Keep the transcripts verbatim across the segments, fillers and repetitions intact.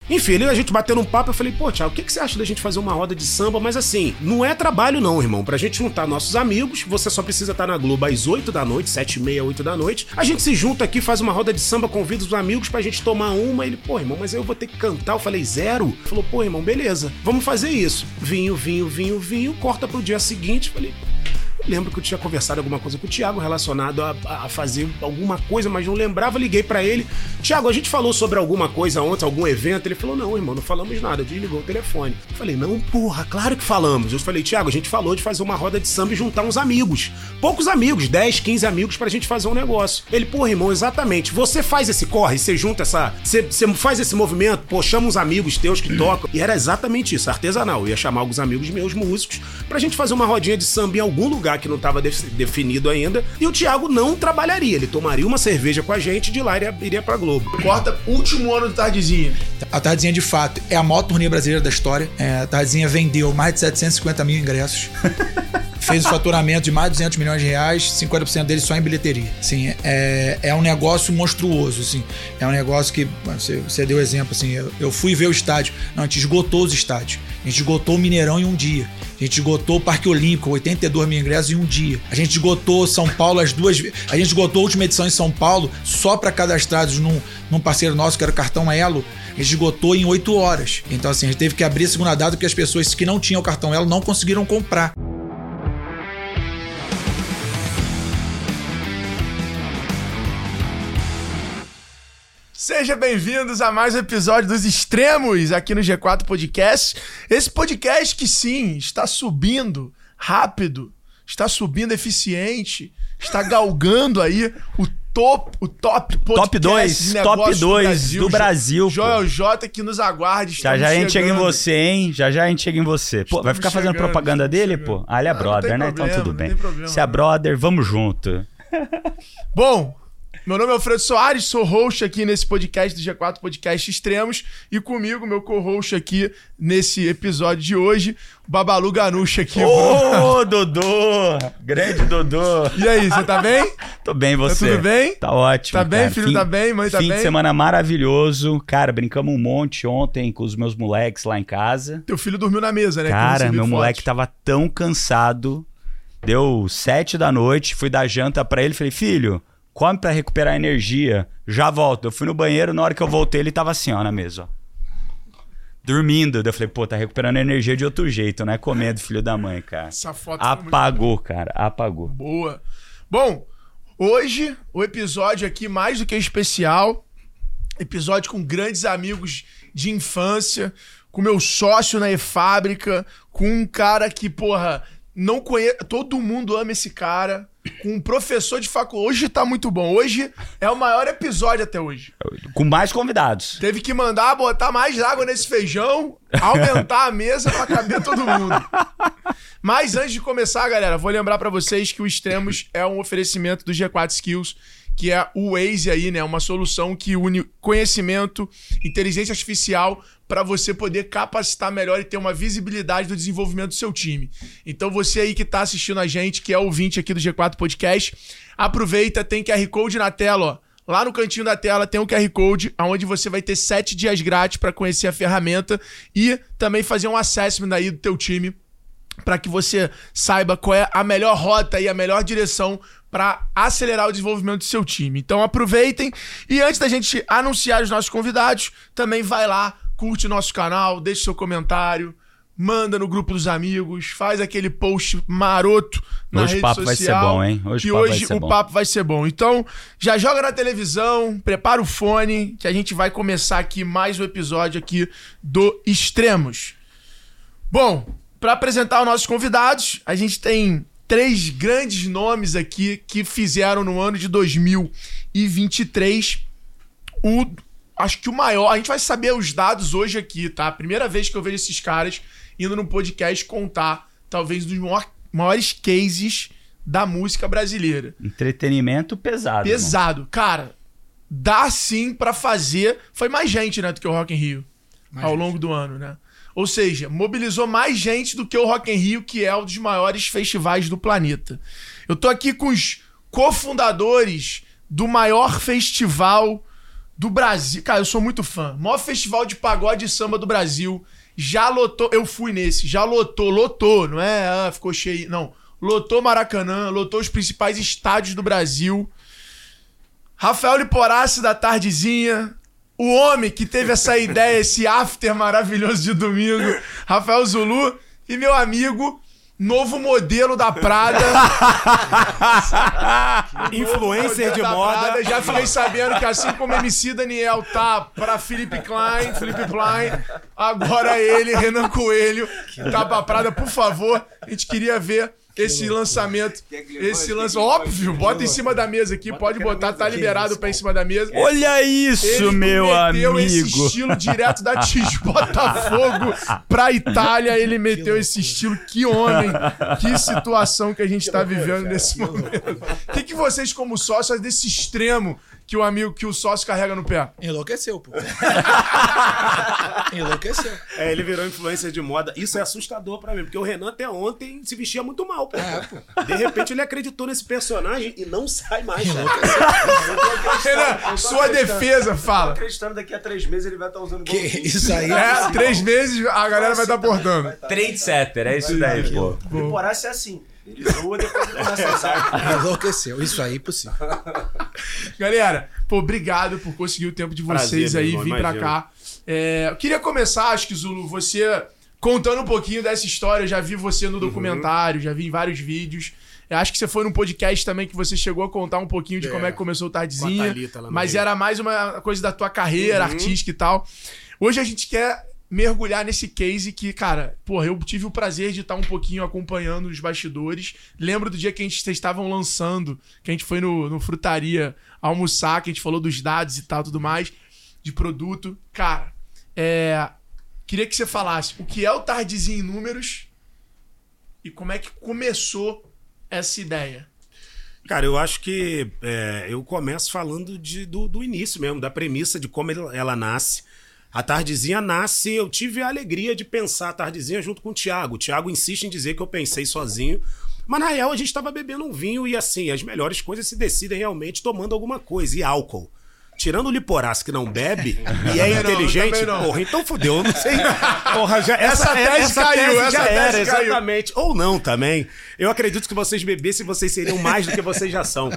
Enfim, ele, a gente batendo um papo, eu falei, pô, Thiago, o que, que você acha da gente fazer uma roda de samba? Mas assim, não é trabalho não, irmão. Pra gente juntar nossos amigos, você só precisa estar na Globo às oito da noite, sete e meia, oito da noite. A gente se junta aqui, faz uma roda de samba, convida os amigos pra gente tomar uma. Ele, pô, irmão, mas eu vou ter que cantar. Eu falei, zero? Ele falou, pô, irmão, beleza, vamos fazer isso. Vinho, vinho, vinho, vinho, corta pro dia seguinte. Falei... Eu lembro que eu tinha conversado alguma coisa com o Thiago relacionado a, a fazer alguma coisa, mas não lembrava, liguei pra ele. Thiago, a gente falou sobre alguma coisa ontem, algum evento? Ele falou, não, irmão, não falamos nada. Desligou o telefone. Eu falei, não, porra, claro que falamos. Eu falei, Thiago, a gente falou de fazer uma roda de samba e juntar uns amigos. Poucos amigos, dez, quinze amigos pra gente fazer um negócio. Ele, porra, irmão, exatamente. Você faz esse corre, você junta essa... Você, você faz esse movimento, pô, chama uns amigos teus que tocam. E era exatamente isso, artesanal. Eu ia chamar alguns amigos meus, músicos, pra gente fazer uma rodinha de samba em algum lugar que não estava definido ainda, e o Thiago não trabalharia, ele tomaria uma cerveja com a gente e de lá iria, iria pra Globo. Corta último ano do Tardezinha. A Tardezinha, de fato, é a maior turnê brasileira da história. É, a Tardezinha vendeu mais de setecentos e cinquenta mil ingressos. Fez o faturamento de mais de duzentos milhões de reais, cinquenta por cento dele só em bilheteria. Assim, é, é um negócio monstruoso, assim. É um negócio que, você, você deu exemplo, assim, eu, eu fui ver o estádio. Não, a gente esgotou os estádios. A gente esgotou o Mineirão em um dia. A gente esgotou o Parque Olímpico, oitenta e dois mil ingressos em um dia. A gente esgotou São Paulo as duas vezes. A gente esgotou a última edição em São Paulo, só para cadastrados num, num parceiro nosso, que era o Cartão Elo. A gente esgotou em oito horas. Então, assim, a gente teve que abrir a segunda data porque as pessoas que não tinham o Cartão Elo não conseguiram comprar. Sejam bem-vindos a mais um episódio dos Extremos aqui no G quatro Podcast. Esse podcast que sim, está subindo rápido, está subindo eficiente, está galgando aí o top, o top podcast top dois, top dois do Brasil. Joel J que nos aguarde. Já já a gente chega em você, hein? Já já a gente chega em você. Pô, vai ficar fazendo propaganda dele, pô? Ah, ele é brother, né? Então tudo bem. Se é brother, vamos junto. Bom, meu nome é Alfredo Soares, sou host aqui nesse podcast do G quatro Podcast Extremos e comigo, meu co-host aqui nesse episódio de hoje, o Babalu Ganucha aqui. Ô, oh, Dodô! Grande Dodô! E aí, você tá bem? Tô bem, você? Tá tudo bem? Tá ótimo, Tá bem, cara. filho? Fim, tá bem? Mãe tá fim bem? Fim de semana maravilhoso. Cara, brincamos um monte ontem com os meus moleques lá em casa. Teu filho dormiu na mesa, né? Cara, meu moleque tava tão cansado. Deu sete da noite, fui dar janta pra ele, falei, filho... Come pra recuperar energia. Já volto. Eu fui no banheiro, na hora que eu voltei, ele tava assim, ó, na mesa, ó. Dormindo. Eu falei, pô, tá recuperando energia de outro jeito, não é comendo, filho da mãe, cara. Essa foto apagou, muito... cara. Apagou. Boa. Bom, hoje o episódio aqui mais do que especial. Episódio com grandes amigos de infância, com meu sócio na E-Fábrica, com um cara que, porra, não conhece... Todo mundo ama esse cara. Com um professor de faculdade. Hoje tá muito bom. Hoje é o maior episódio até hoje. Com mais convidados. Teve que mandar botar mais água nesse feijão, aumentar a mesa pra caber todo mundo. Mas antes de começar, galera, vou lembrar pra vocês que o Extremos é um oferecimento do G quatro Skills, que é o Waze aí, né? Uma solução que une conhecimento, inteligência artificial para você poder capacitar melhor e ter uma visibilidade do desenvolvimento do seu time. Então você aí que tá assistindo a gente, que é ouvinte aqui do G quatro Podcast, aproveita, tem Q R Code na tela, ó. Lá no cantinho da tela tem um Q R Code, onde você vai ter sete dias grátis para conhecer a ferramenta e também fazer um assessment aí do teu time, para que você saiba qual é a melhor rota e a melhor direção para acelerar o desenvolvimento do seu time. Então aproveitem e antes da gente anunciar os nossos convidados, também vai lá, curte nosso canal, deixa seu comentário, manda no grupo dos amigos, faz aquele post maroto na hoje rede social. Hoje o papo vai ser bom, hein? Hoje que o papo hoje vai ser o bom. papo vai ser bom. Então já joga na televisão, prepara o fone, que a gente vai começar aqui mais um episódio aqui do Extremos. Bom, para apresentar os nossos convidados, a gente tem três grandes nomes aqui que fizeram no ano de dois mil e vinte e três o, acho que o maior... A gente vai saber os dados hoje aqui, tá? Primeira vez que eu vejo esses caras indo num podcast contar talvez um dos maior, maiores cases da música brasileira. Entretenimento pesado. Pesado. Irmão. Cara, dá sim pra fazer... Foi mais gente, né, do que o Rock in Rio mais ao gente. longo do ano, né? Ou seja, mobilizou mais gente do que o Rock in Rio, que é um dos maiores festivais do planeta. Eu tô aqui com os cofundadores do maior festival do Brasil. Cara, eu sou muito fã. Maior festival de pagode e samba do Brasil. Já lotou. Eu fui nesse. Já lotou. Lotou. Não é? Ah, ficou cheio. Não. Lotou Maracanã. Lotou os principais estádios do Brasil. Rafael Liporassi da Tardezinha. O homem que teve essa ideia, esse after maravilhoso de domingo. Rafael Zulu. E meu amigo... Novo modelo da Prada. Influencer de moda. Prada. Já fiquei sabendo que assim como M C Daniel tá pra Felipe Klein, Felipe Klein, agora ele, Renan Coelho, tá pra Prada. Por favor, a gente queria ver esse lançamento. Esse lançamento. Óbvio, bota em cima da mesa aqui, pode botar, tá liberado pra em cima da mesa. Olha isso, ele meu amigo. Ele meteu esse estilo direto da Tis Botafogo pra Itália. Ele meteu esse estilo. Que homem, que situação que a gente tá vivendo nesse momento. O que, que vocês, como sócios, desse extremo que o amigo, que o sócio carrega no pé? Enlouqueceu, pô. Enlouqueceu. É, ele virou influencer de moda. Isso é assustador pra mim, porque o Renan até ontem se vestia muito mal, pô. É, pô. De repente ele acreditou nesse personagem e não sai mais. Renan, sua defesa, fala. Acreditando daqui a três meses ele vai estar usando Que isso aí. É, três meses a galera vai estar bordando. Trendsetter, é isso daí, pô. O Liporassi é assim. Ele zoa depois ele começa a usar. Enlouqueceu. Isso aí é impossível. Galera, pô, obrigado por conseguir o tempo de vocês Prazer, aí meu irmão, vir pra imagina. cá. É, eu queria começar, acho que, Zulu, você contando um pouquinho dessa história. Eu já vi você no documentário, já vi em vários vídeos. Eu acho que você foi num podcast também que você chegou a contar um pouquinho de É, como é que começou o com a Tardezinha. Thalita lá no Mas Rio. era mais uma coisa da tua carreira artística e tal. Hoje a gente quer mergulhar nesse case que, cara, porra, eu tive o prazer de estar um pouquinho acompanhando os bastidores. Lembro do dia que a gente, vocês estavam lançando, que a gente foi no, no Frutaria almoçar, que a gente falou dos dados e tal, tudo mais, de produto. Cara, é, queria que você falasse o que é o Tardezinha em números e como é que começou essa ideia. Cara, eu acho que é, eu começo falando de, do, do início mesmo, da premissa de como ela, ela nasce. A Tardezinha nasce, eu tive a alegria de pensar a Tardezinha junto com o Thiago. O Thiago insiste em dizer que eu pensei sozinho, mas na real a gente tava bebendo um vinho e assim, as melhores coisas se decidem realmente tomando alguma coisa, e álcool. Tirando o Liporassi que não bebe e é Também não, inteligente, também não. porra, então fudeu, eu não sei. Porra, já, Essa é- tese caiu, essa já tese era, caiu. exatamente. Ou não também. Eu acredito que vocês bebessem, vocês seriam mais do que vocês já são.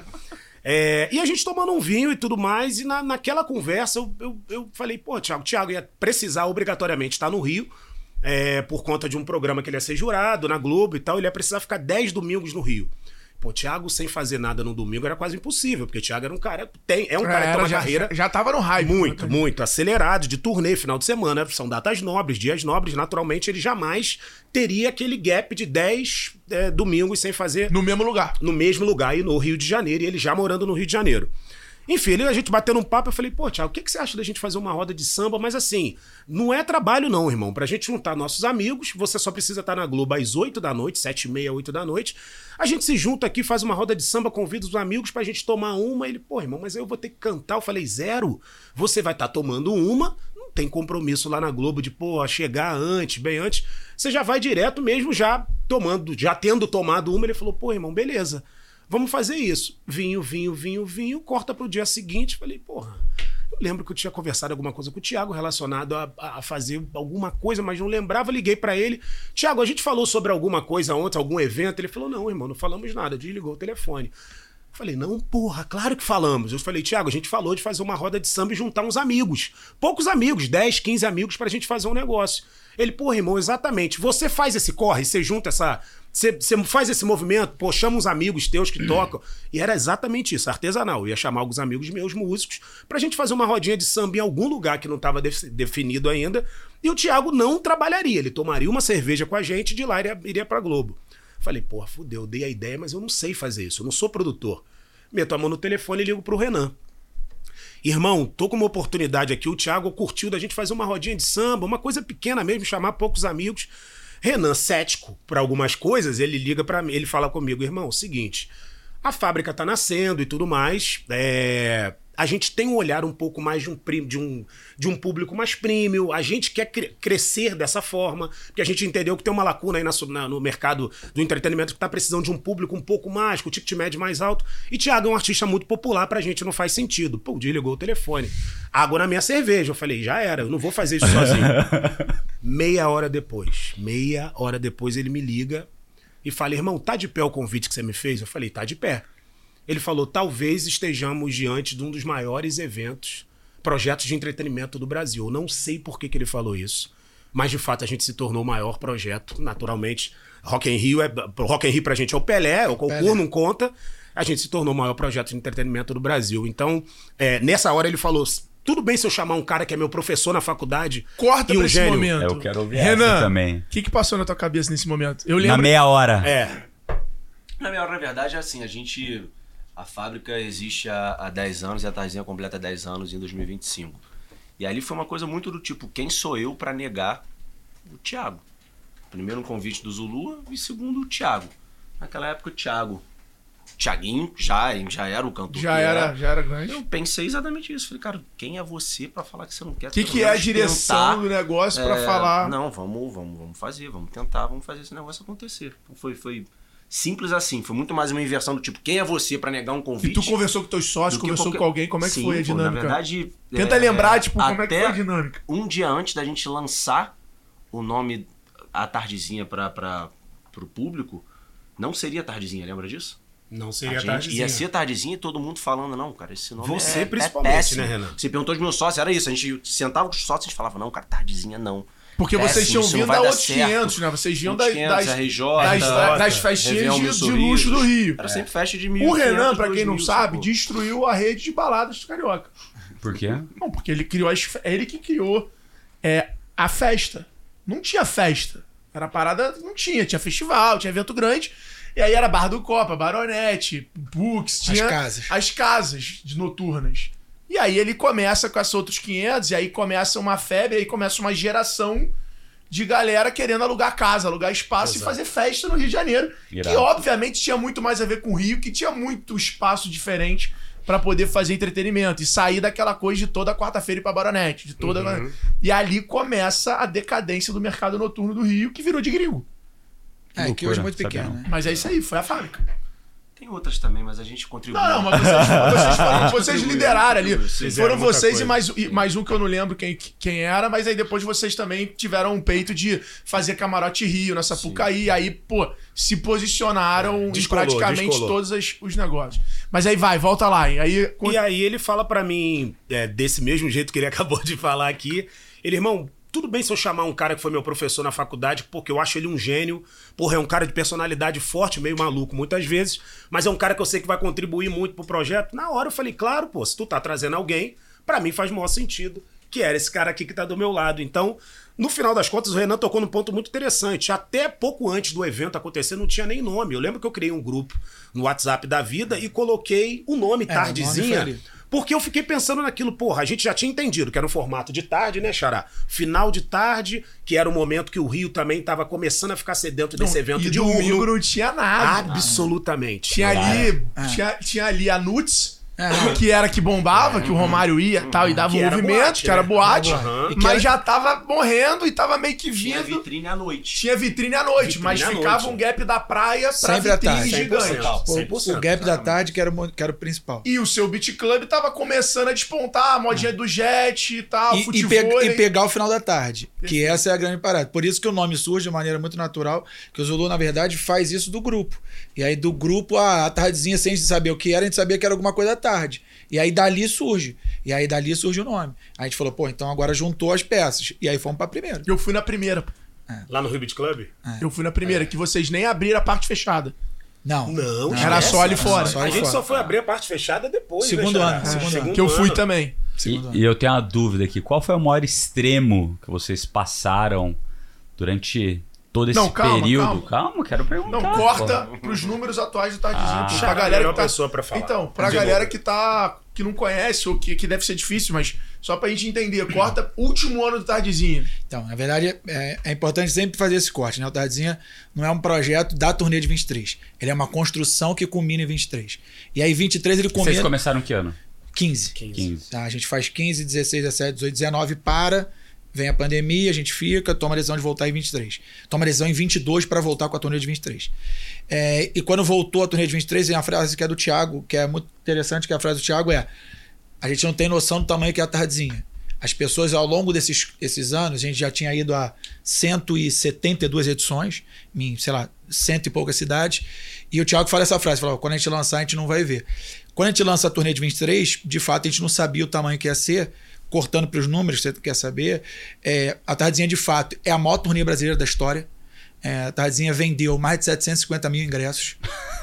É, e a gente tomando um vinho e tudo mais, e na, naquela conversa eu, eu, eu falei, pô, Thiago, o Thiago ia precisar obrigatoriamente estar no Rio, é, por conta de um programa que ele ia ser jurado na Globo e tal, ele ia precisar ficar dez domingos no Rio. Pô, Thiago sem fazer nada no domingo era quase impossível, porque o Thiago era um cara, tem, é um cara que Era, tem uma já, carreira já, já tava no hype. muito, muito acelerado, de turnê, final de semana, são datas nobres, dias nobres, naturalmente ele jamais teria aquele gap de dez é, domingos sem fazer No mesmo lugar. no mesmo lugar e no Rio de Janeiro, e ele já morando no Rio de Janeiro. Enfim, ele, a gente batendo um papo, eu falei, pô, Thiago, o que, que você acha da gente fazer uma roda de samba? Mas assim, não é trabalho não, irmão. Pra gente juntar nossos amigos, você só precisa estar na Globo às oito da noite, sete e meia, oito da noite. A gente se junta aqui, faz uma roda de samba, convida os amigos pra gente tomar uma. Ele, pô, irmão, mas eu vou ter que cantar. Eu falei, zero. Você vai estar tomando uma, não tem compromisso lá na Globo de, pô, chegar antes, bem antes. Você já vai direto mesmo, já tomando, já tendo tomado uma. Ele falou, pô, irmão, beleza. Vamos fazer isso. Vinho, vinho, vinho, vinho. Corta pro dia seguinte. Falei, porra. Eu lembro que eu tinha conversado alguma coisa com o Thiago relacionado a, a fazer alguma coisa, mas não lembrava. Liguei pra ele. Thiago, a gente falou sobre alguma coisa ontem, algum evento. Ele falou, não, irmão, não falamos nada. Desligou o telefone. Eu falei, não, porra, claro que falamos. Eu falei, Thiago, a gente falou de fazer uma roda de samba e juntar uns amigos. Poucos amigos, dez, quinze amigos pra gente fazer um negócio. Ele, porra, irmão, exatamente. Você faz esse corre, você junta essa... Você, você faz esse movimento, pô, chama uns amigos teus que tocam. E era exatamente isso, artesanal. Eu ia chamar alguns amigos meus, músicos, pra gente fazer uma rodinha de samba em algum lugar que não estava de- definido ainda. E o Thiago não trabalharia, ele tomaria uma cerveja com a gente e de lá iria, iria pra Globo. Falei, porra, fudeu, eu dei a ideia, mas eu não sei fazer isso, eu não sou produtor. Meto a mão no telefone e ligo pro Renan. Irmão, tô com uma oportunidade aqui, o Thiago curtiu da gente fazer uma rodinha de samba, uma coisa pequena mesmo, chamar poucos amigos. Renan, cético para algumas coisas, ele liga para mim, ele fala comigo, irmão, seguinte, a fábrica tá nascendo e tudo mais, é, a gente tem um olhar um pouco mais de um, prim- de um, de um público mais premium, a gente quer cre- crescer dessa forma, porque a gente entendeu que tem uma lacuna aí na, su- na- no mercado do entretenimento que tá precisando de um público um pouco mais, com o ticket médio mais alto, e Thiago é um artista muito popular, pra gente não faz sentido. Pô, desligou o telefone. Água na minha cerveja. Eu falei, já era, eu não vou fazer isso sozinho. Meia hora depois, meia hora depois ele me liga e fala, irmão, tá de pé o convite que você me fez? Eu falei, tá de pé. Ele falou, talvez estejamos diante de um dos maiores eventos, projetos de entretenimento do Brasil. Eu não sei por que, que ele falou isso, mas de fato a gente se tornou o maior projeto, naturalmente. Rock in Rio, é, Rock in Rio pra gente é o Pelé, o concurso não conta. A gente se tornou o maior projeto de entretenimento do Brasil. Então, é, nessa hora ele falou, tudo bem se eu chamar um cara que é meu professor na faculdade Corta e um pra esse gênio. momento. Eu quero ouvir Renan, essa também. o que, que passou na tua cabeça nesse momento? Eu Na lembro... meia hora. É, Na minha hora, na verdade, é assim, a gente... A fábrica existe há, há dez anos e a Tarzinha completa dez anos em dois mil e vinte e cinco. E ali foi uma coisa muito do tipo, quem sou eu pra negar o Thiago? Primeiro um convite do Zulu e segundo o Thiago. Naquela época o Thiago, Thiaguinho, já, já era o cantor Já que era, já era grande. Eu pensei exatamente isso. Falei, cara, quem é você pra falar que você não quer? O que, pelo que é a menos direção tentar? do negócio pra É, falar? Não, vamos, vamos, vamos fazer, vamos tentar, vamos fazer esse negócio acontecer. Então foi, foi simples assim, foi muito mais uma inversão do tipo, quem é você pra negar um E convite? tu conversou com teus sócios, do que conversou qualquer- com alguém, como é que Sim, foi a pô, dinâmica? Na verdade... Tenta é, lembrar, tipo, como é que até foi a dinâmica. um dia antes da gente lançar o nome A Tardezinha pra, pra, pro público, não seria Tardezinha, lembra disso? não A seria gente tardezinha. ia ser Tardezinha e todo mundo falando, não, cara, esse nome Você é, é principalmente, péssimo. né, Renan? Você perguntou dos meus sócios, era isso, a gente sentava com os sócios e a gente falava, não, cara, Tardezinha não. Porque Péssimo, vocês tinham isso não vindo vai da dar outros certo. quinhentos, né? Vocês vinham das, quinhentos, das, R J, das, J, das festinhas Réveillon de, Mil de luxo do Rio. Era sempre festa de mil. O Renan, pra quem não sabe, destruiu a rede de baladas do Carioca. Por quê? Não, porque ele criou as, fe- ele que criou é, a festa. Não tinha festa. Era parada, não tinha. Tinha festival, tinha evento grande. E aí era Bar do Copa, Baronete, Books, tinha casas. as casas de noturnas. E aí ele começa com esses outros quinhentos, e aí começa uma febre, aí começa uma geração de galera querendo alugar casa, alugar espaço Exato. e fazer festa no Rio de Janeiro. Irado. Que obviamente tinha muito mais a ver com o Rio, que tinha muito espaço diferente pra poder fazer entretenimento e sair daquela coisa de toda quarta-feira ir pra Baronete, de toda. Uhum. E ali começa a decadência do mercado noturno do Rio, que virou de gringo. É, que loucura, hoje é muito sabia pequeno, não. né? Mas é isso aí, foi a fábrica. Tem outras também, mas a gente contribuiu. Não, não, mas vocês, vocês, foram- vocês Contribuiu, lideraram ali. contribuiu, fizeram Foram muita vocês e coisa. mais, e mais um que eu não lembro quem, quem era, mas aí depois vocês também tiveram um peito de fazer camarote Rio nessa Pucaí. Aí, pô, se posicionaram em Descolou, praticamente descolou. todos as- os negócios. Mas aí vai, volta lá. Hein? Aí, E aí ele fala pra mim, é, desse mesmo jeito que ele acabou de falar aqui, ele, irmão, tudo bem se eu chamar um cara que foi meu professor na faculdade, porque eu acho ele um gênio, porra, é um cara de personalidade forte, meio maluco muitas vezes, mas é um cara que eu sei que vai contribuir muito pro projeto. Na hora eu falei, claro, pô, se tu tá trazendo alguém, pra mim faz o maior sentido, que era esse cara aqui que tá do meu lado. Então, no final das contas, o Renan tocou num ponto muito interessante. Até pouco antes do evento acontecer, não tinha nem nome. Eu lembro que eu criei um grupo no WhatsApp da vida e coloquei o nome É, o nome foi Tardezinha, ali. porque eu fiquei pensando naquilo, porra, a gente já tinha entendido que era um formato de tarde, né, Xará? Final de tarde, que era o momento que o Rio também tava começando a ficar sedento desse evento e de domingo urno. não tinha nada. Absolutamente. Tinha ali, É. tinha, tinha ali a Nuts, É. que era que bombava, que o Romário ia e tal, e dava Que um era movimento, boate, que era né? boate, Aham. E que mas era- já tava morrendo e tava meio que Tinha vindo. vitrine à noite. Tinha vitrine à noite, Vitrine mas à ficava noite. um gap da praia pra Sempre à vitrine tarde. cem por cento. gigante. O, cem por cento. o gap da tarde, que era, o mo- que era o principal. E o seu Beat Club tava começando a despontar, a modinha do jet e tal, E, e, futebol. pe- e pegar o final da tarde, que essa é a grande parada. Por isso que o nome surge de maneira muito natural, que o Zulu, na verdade, faz isso do grupo. E aí do grupo, a, a tardezinha, sem saber o que era, a gente sabia que era alguma coisa da tarde. E aí dali surge. E aí dali surge o nome. Aí a gente falou, pô, então agora juntou as peças. E aí fomos pra primeira. Eu fui na primeira. Lá no Rio Beat Club? Eu fui na primeira, que vocês nem abriram a parte fechada. Não. Não, Era esquece. só ali fora. Só A ali gente fora. só foi abrir a parte fechada depois, Segundo né, Xará? ano, segundo ano. Que eu fui ano. também. Segundo ano. E, e eu tenho uma dúvida aqui. Qual foi o maior extremo que vocês passaram durante todo esse Não, calma, período? calma. quero perguntar. Não, corta pros números atuais do Tardezinho. Ah, pra Xará, galera melhor que tá... pessoa pra falar. Então, pra De galera novo. que tá... que não conhece ou que, que deve ser difícil, mas só pra gente entender. Corta último ano do Tardezinho. Então, na verdade, é, é importante sempre fazer esse corte, né? O Tardezinha não é um projeto da turnê de vinte e três. Ele é uma construção que culmina em vinte e três. E aí, vinte e três, ele Vocês culmina... começaram que ano? quinze. quinze. Tá? A gente faz quinze, dezesseis, dezessete, dezoito, dezenove, para, vem a pandemia, a gente fica, toma a decisão de voltar em vinte e três. Toma a decisão em vinte e dois para voltar com a turnê de vinte e três. É, e quando voltou a turnê de vinte e três, vem a frase que é do Thiago, que é muito interessante, que a frase do Thiago é: a gente não tem noção do tamanho que é a Tardezinha. As pessoas, ao longo desses esses anos, a gente já tinha ido a cento e setenta e duas edições, em, sei lá, cento e poucas cidades, e o Thiago fala essa frase, fala, quando a gente lançar, a gente não vai ver. Quando a gente lança a turnê de vinte e três, de fato, a gente não sabia o tamanho que ia ser, cortando para os números, você quer saber, é, a Tardezinha, de fato, é a maior turnê brasileira da história. É, a Tardezinha vendeu mais de setecentos e cinquenta mil ingressos,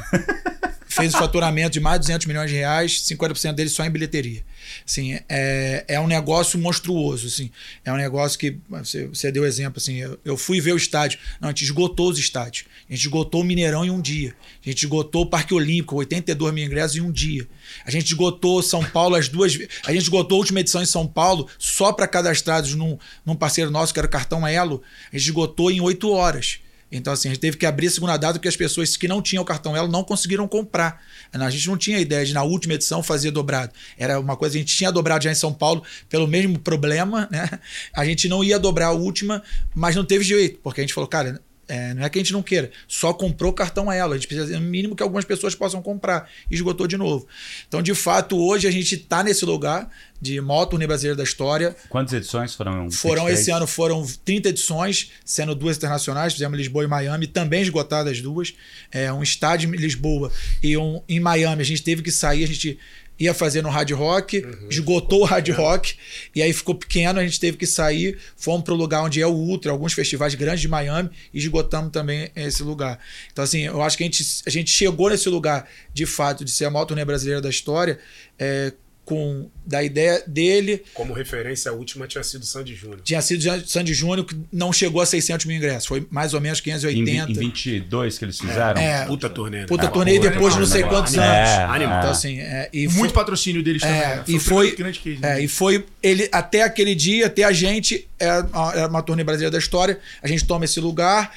fez o faturamento de mais de duzentos milhões de reais, cinquenta por cento dele só em bilheteria. Assim, é, é um negócio monstruoso. Assim, é um negócio que, você, você deu exemplo, assim, eu, eu fui ver o estádio, não, a gente esgotou os estádios. A gente esgotou o Mineirão em um dia. A gente esgotou o Parque Olímpico, oitenta e dois mil ingressos em um dia. A gente esgotou São Paulo as duas vezes. A gente esgotou a última edição em São Paulo só para cadastrados num, num parceiro nosso, que era o Cartão Elo. A gente esgotou em oito horas. Então, assim, a gente teve que abrir a segunda data porque as pessoas que não tinham o cartão Elo não conseguiram comprar. A gente não tinha ideia de, na última edição, fazer dobrado. Era uma coisa, a gente tinha dobrado já em São Paulo pelo mesmo problema, né? A gente não ia dobrar a última, mas não teve jeito, porque a gente falou, cara, é, não é que a gente não queira, só comprou cartão Elo. A gente precisa, no mínimo, que algumas pessoas possam comprar. E esgotou de novo. Então, de fato, hoje a gente está nesse lugar de maior turnê brasileira da história. Quantas edições foram? Foram esse ano, foram trinta edições, sendo duas internacionais, fizemos Lisboa e Miami, também esgotadas as duas. É, um estádio em Lisboa e um em Miami, a gente teve que sair, a gente ia fazer no Hard Rock, uhum. esgotou o Hard Rock, e aí ficou pequeno, a gente teve que sair, fomos para o lugar onde é o Ultra, alguns festivais grandes de Miami, e esgotamos também esse lugar. Então, assim, eu acho que a gente, a gente chegou nesse lugar, de fato, de ser a maior turnê brasileira da história, é, com, da ideia dele. Como referência, a última tinha sido Sandy Júnior. Tinha sido Sandy Júnior, que não chegou a seiscentos mil ingressos. Foi mais ou menos quinhentos e oitenta. Em, em vinte e dois que eles fizeram? É, puta turnê. Puta é, turnê e depois de não sei quantos é, anos. É, animal. Então, assim, é, e Muito foi, patrocínio deles também. é, Né? E foi, grande case, é, né? e foi ele, até aquele dia, até a gente, era uma, era uma turnê brasileira da história, a gente toma esse lugar.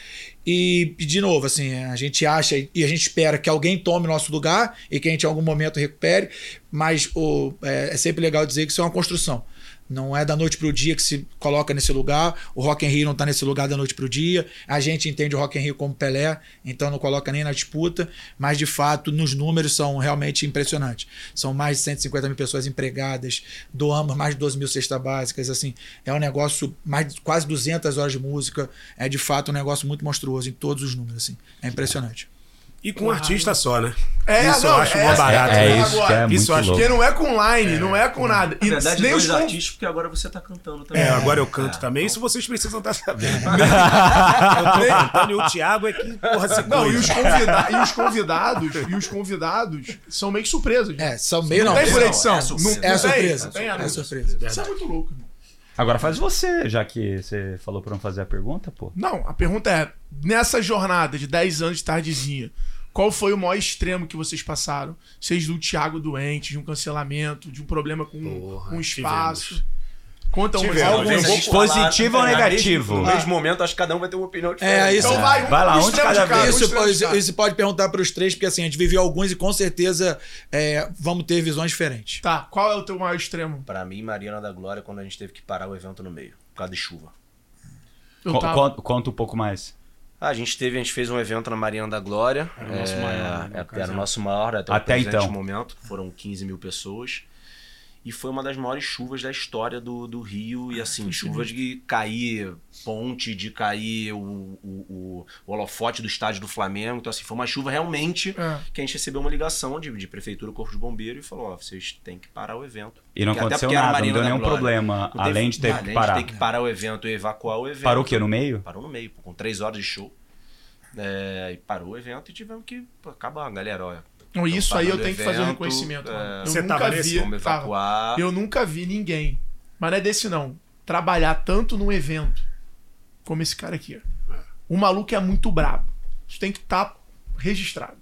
E, de novo, assim, a gente acha e a gente espera que alguém tome o nosso lugar e que a gente em algum momento recupere, mas o, é, é sempre legal dizer que isso é uma construção. Não é da noite para o dia que se coloca nesse lugar. O Rock in Rio não está nesse lugar da noite para o dia. A gente entende o Rock in Rio como Pelé, então não coloca nem na disputa. Mas, de fato, nos números são realmente impressionantes. São mais de cento e cinquenta mil pessoas empregadas. Doamos mais de doze mil cestas básicas. Assim, é um negócio, mais de quase duzentas horas de música. É, de fato, um negócio muito monstruoso em todos os números. Assim. É impressionante. E com um artista só, né? É, isso não, eu acho é, mó barato. É, né? isso que é muito Isso eu acho louco. Porque não é com line, é. não é com nada. Na verdade, nem dois os artistas, porque agora você tá cantando também. É, agora eu canto É, também, então... isso vocês precisam estar sabendo. Eu tô cantando e o Thiago é que, porra, se Não, e cuida. os, convida e os convidados, e os convidados são meio que surpresas. É, são meio Não não. tem por edição. é surpresa. Não- É não surpresa. tem, É não tem surpresa. Isso é muito louco, irmão. Agora faz você, já que você falou pra não fazer a pergunta, pô. Não, a pergunta é: nessa jornada de dez anos de Tardezinha, qual foi o maior extremo que vocês passaram? Seja do Thiago doente, de um cancelamento, de um problema com, Porra, com espaço. tivemos. Conta um Tivemos. algum. Talvez a gente Positivo falar- ou é, negativo? No mesmo momento, acho que cada um vai ter uma opinião diferente. É, isso. Então vai, um, Vai lá, um um de extremo cada vez. um Isso, extremo de isso, cada. isso pode perguntar para os três, porque assim, a gente viveu alguns e com certeza é, vamos ter visões diferentes. Tá, qual é o teu maior extremo? Pra mim, Mariana da Glória, quando a gente teve que parar o evento no meio, por causa de chuva. Eu Co- tava- Conta, conta um pouco mais. Ah, a gente teve, a gente fez um evento na Mariana da Glória. Era o nosso maior, né, no é, caso, Era o é. nosso maior até, Até o presente então. momento. Foram quinze mil pessoas. E foi uma das maiores chuvas da história do, do Rio. E assim, chuvas de cair ponte, de cair o, o, o, o holofote do estádio do Flamengo. Então assim, foi uma chuva realmente É. que a gente recebeu uma ligação de, de Prefeitura, Corpo de Bombeiro, e falou, ó, vocês têm que parar o evento. E não Porque até aconteceu porque era nada, não Mariana deu da nenhum Glória. problema, Não teve- além de ter além que parar. ter que parar o evento e evacuar o evento. Parou o quê? No meio? Parou no meio, pô, com três horas de show. É, e parou o evento e tivemos que pô, acabar, galera, olha. Não, Então, isso aí eu parando tenho o que fazer um evento, reconhecimento. é, mano. Eu Você nunca tava nesse? vi. Vamos tava. evacuar. Eu nunca vi ninguém, mas não é desse não, trabalhar tanto num evento como esse cara aqui. Ó. O maluco é muito brabo. Isso tem que estar registrado.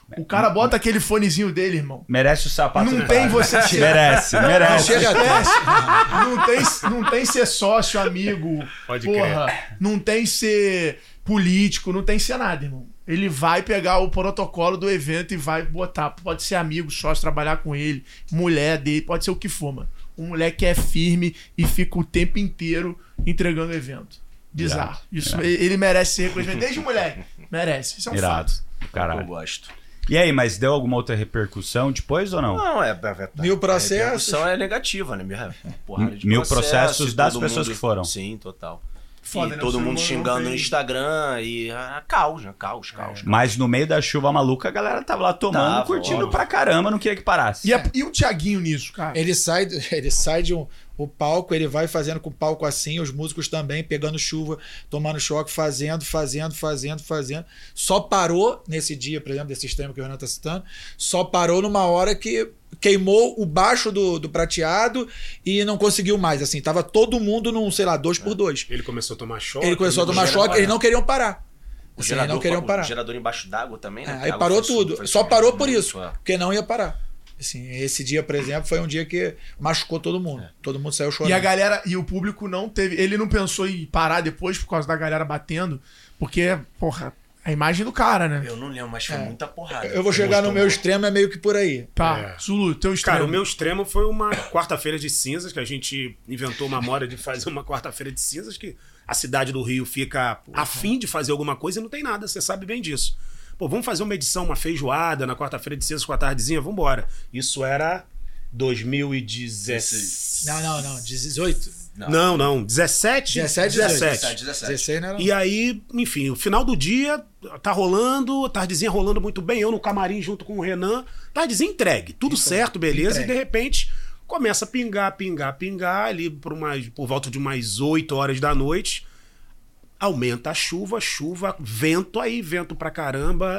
O cara bota aquele fonezinho dele, irmão. Merece o sapato. Não tem você ser... Merece, merece. Chega até. Não tem, não tem ser sócio, amigo. Pode porra. crer. Não tem ser político, não tem ser nada, irmão. Ele vai pegar o protocolo do evento e vai botar. Pode ser amigo, sócio, trabalhar com ele, mulher dele, pode ser o que for, mano. Um moleque é firme e fica o tempo inteiro entregando o evento. Bizarro. Isso, Irado. ele merece ser reconhecido. Desde moleque. Merece. Isso é um Irado. fato. Eu Caralho. gosto. E aí, mas deu alguma outra repercussão depois ou não? Não, é... é Mil A processos. repercussão é negativa, né? Minha porrada de Mil processos das todo pessoas mundo- que foram. Sim, total. Foda, e né? O todo ser mundo humano xingando não no tem- Instagram e... Ah, caos, né? Caos, caos. Mas no meio da chuva maluca, a galera tava lá tomando, Tava, curtindo óbvio. pra caramba, não queria que parasse. E, a- e o Thiaguinho nisso, cara? Ele sai, ele sai de um, o palco, ele vai fazendo com o palco assim, os músicos também, pegando chuva, tomando choque, fazendo, fazendo, fazendo, fazendo. Só parou nesse dia, por exemplo, desse extremo que o Renan tá citando, só parou numa hora que queimou o baixo do, do prateado e não conseguiu mais. Assim, tava todo mundo num, sei lá, dois por dois. Ele começou a tomar choque. Ele começou a né? tomar gerador, choque, eles não queriam parar. O Assim, gerador, não queriam o parar. gerador embaixo d'água também, né? É, Porque aí a água parou foi tudo. su- foi Só subindo parou por muito, isso, é. porque não ia parar. Assim, esse dia, por exemplo, foi um dia que machucou todo mundo. Todo mundo saiu chorando. E a galera, e o público não teve. Ele não pensou em parar depois por causa da galera batendo, porque, porra, a imagem do cara, né? Eu não lembro, mas foi muita porrada. Eu vou chegar no meu extremo, é meio que por aí. Tá, É. Zulu, teu extremo. Cara, o meu extremo foi uma quarta-feira de cinzas, que a gente inventou uma moda de fazer uma quarta-feira de cinzas, que a cidade do Rio fica afim de fazer alguma coisa e não tem nada, você sabe bem disso. Pô, vamos fazer uma edição, uma feijoada na quarta-feira de cinzas com a tardezinha? Vambora. Isso era dois mil e dezesseis. Não, não, não. dezoito. Não, não. dezessete? dezessete, dezessete. dezessete. dezesseis não era. E aí, enfim, o final do dia tá rolando, a tardezinha rolando muito bem, eu no camarim junto com o Renan, tardezinha entregue, tudo certo, beleza, entregue. e de repente começa a pingar, pingar, pingar, ali por, umas, por volta de umas oito horas da noite, aumenta a chuva, chuva, vento aí, vento pra caramba,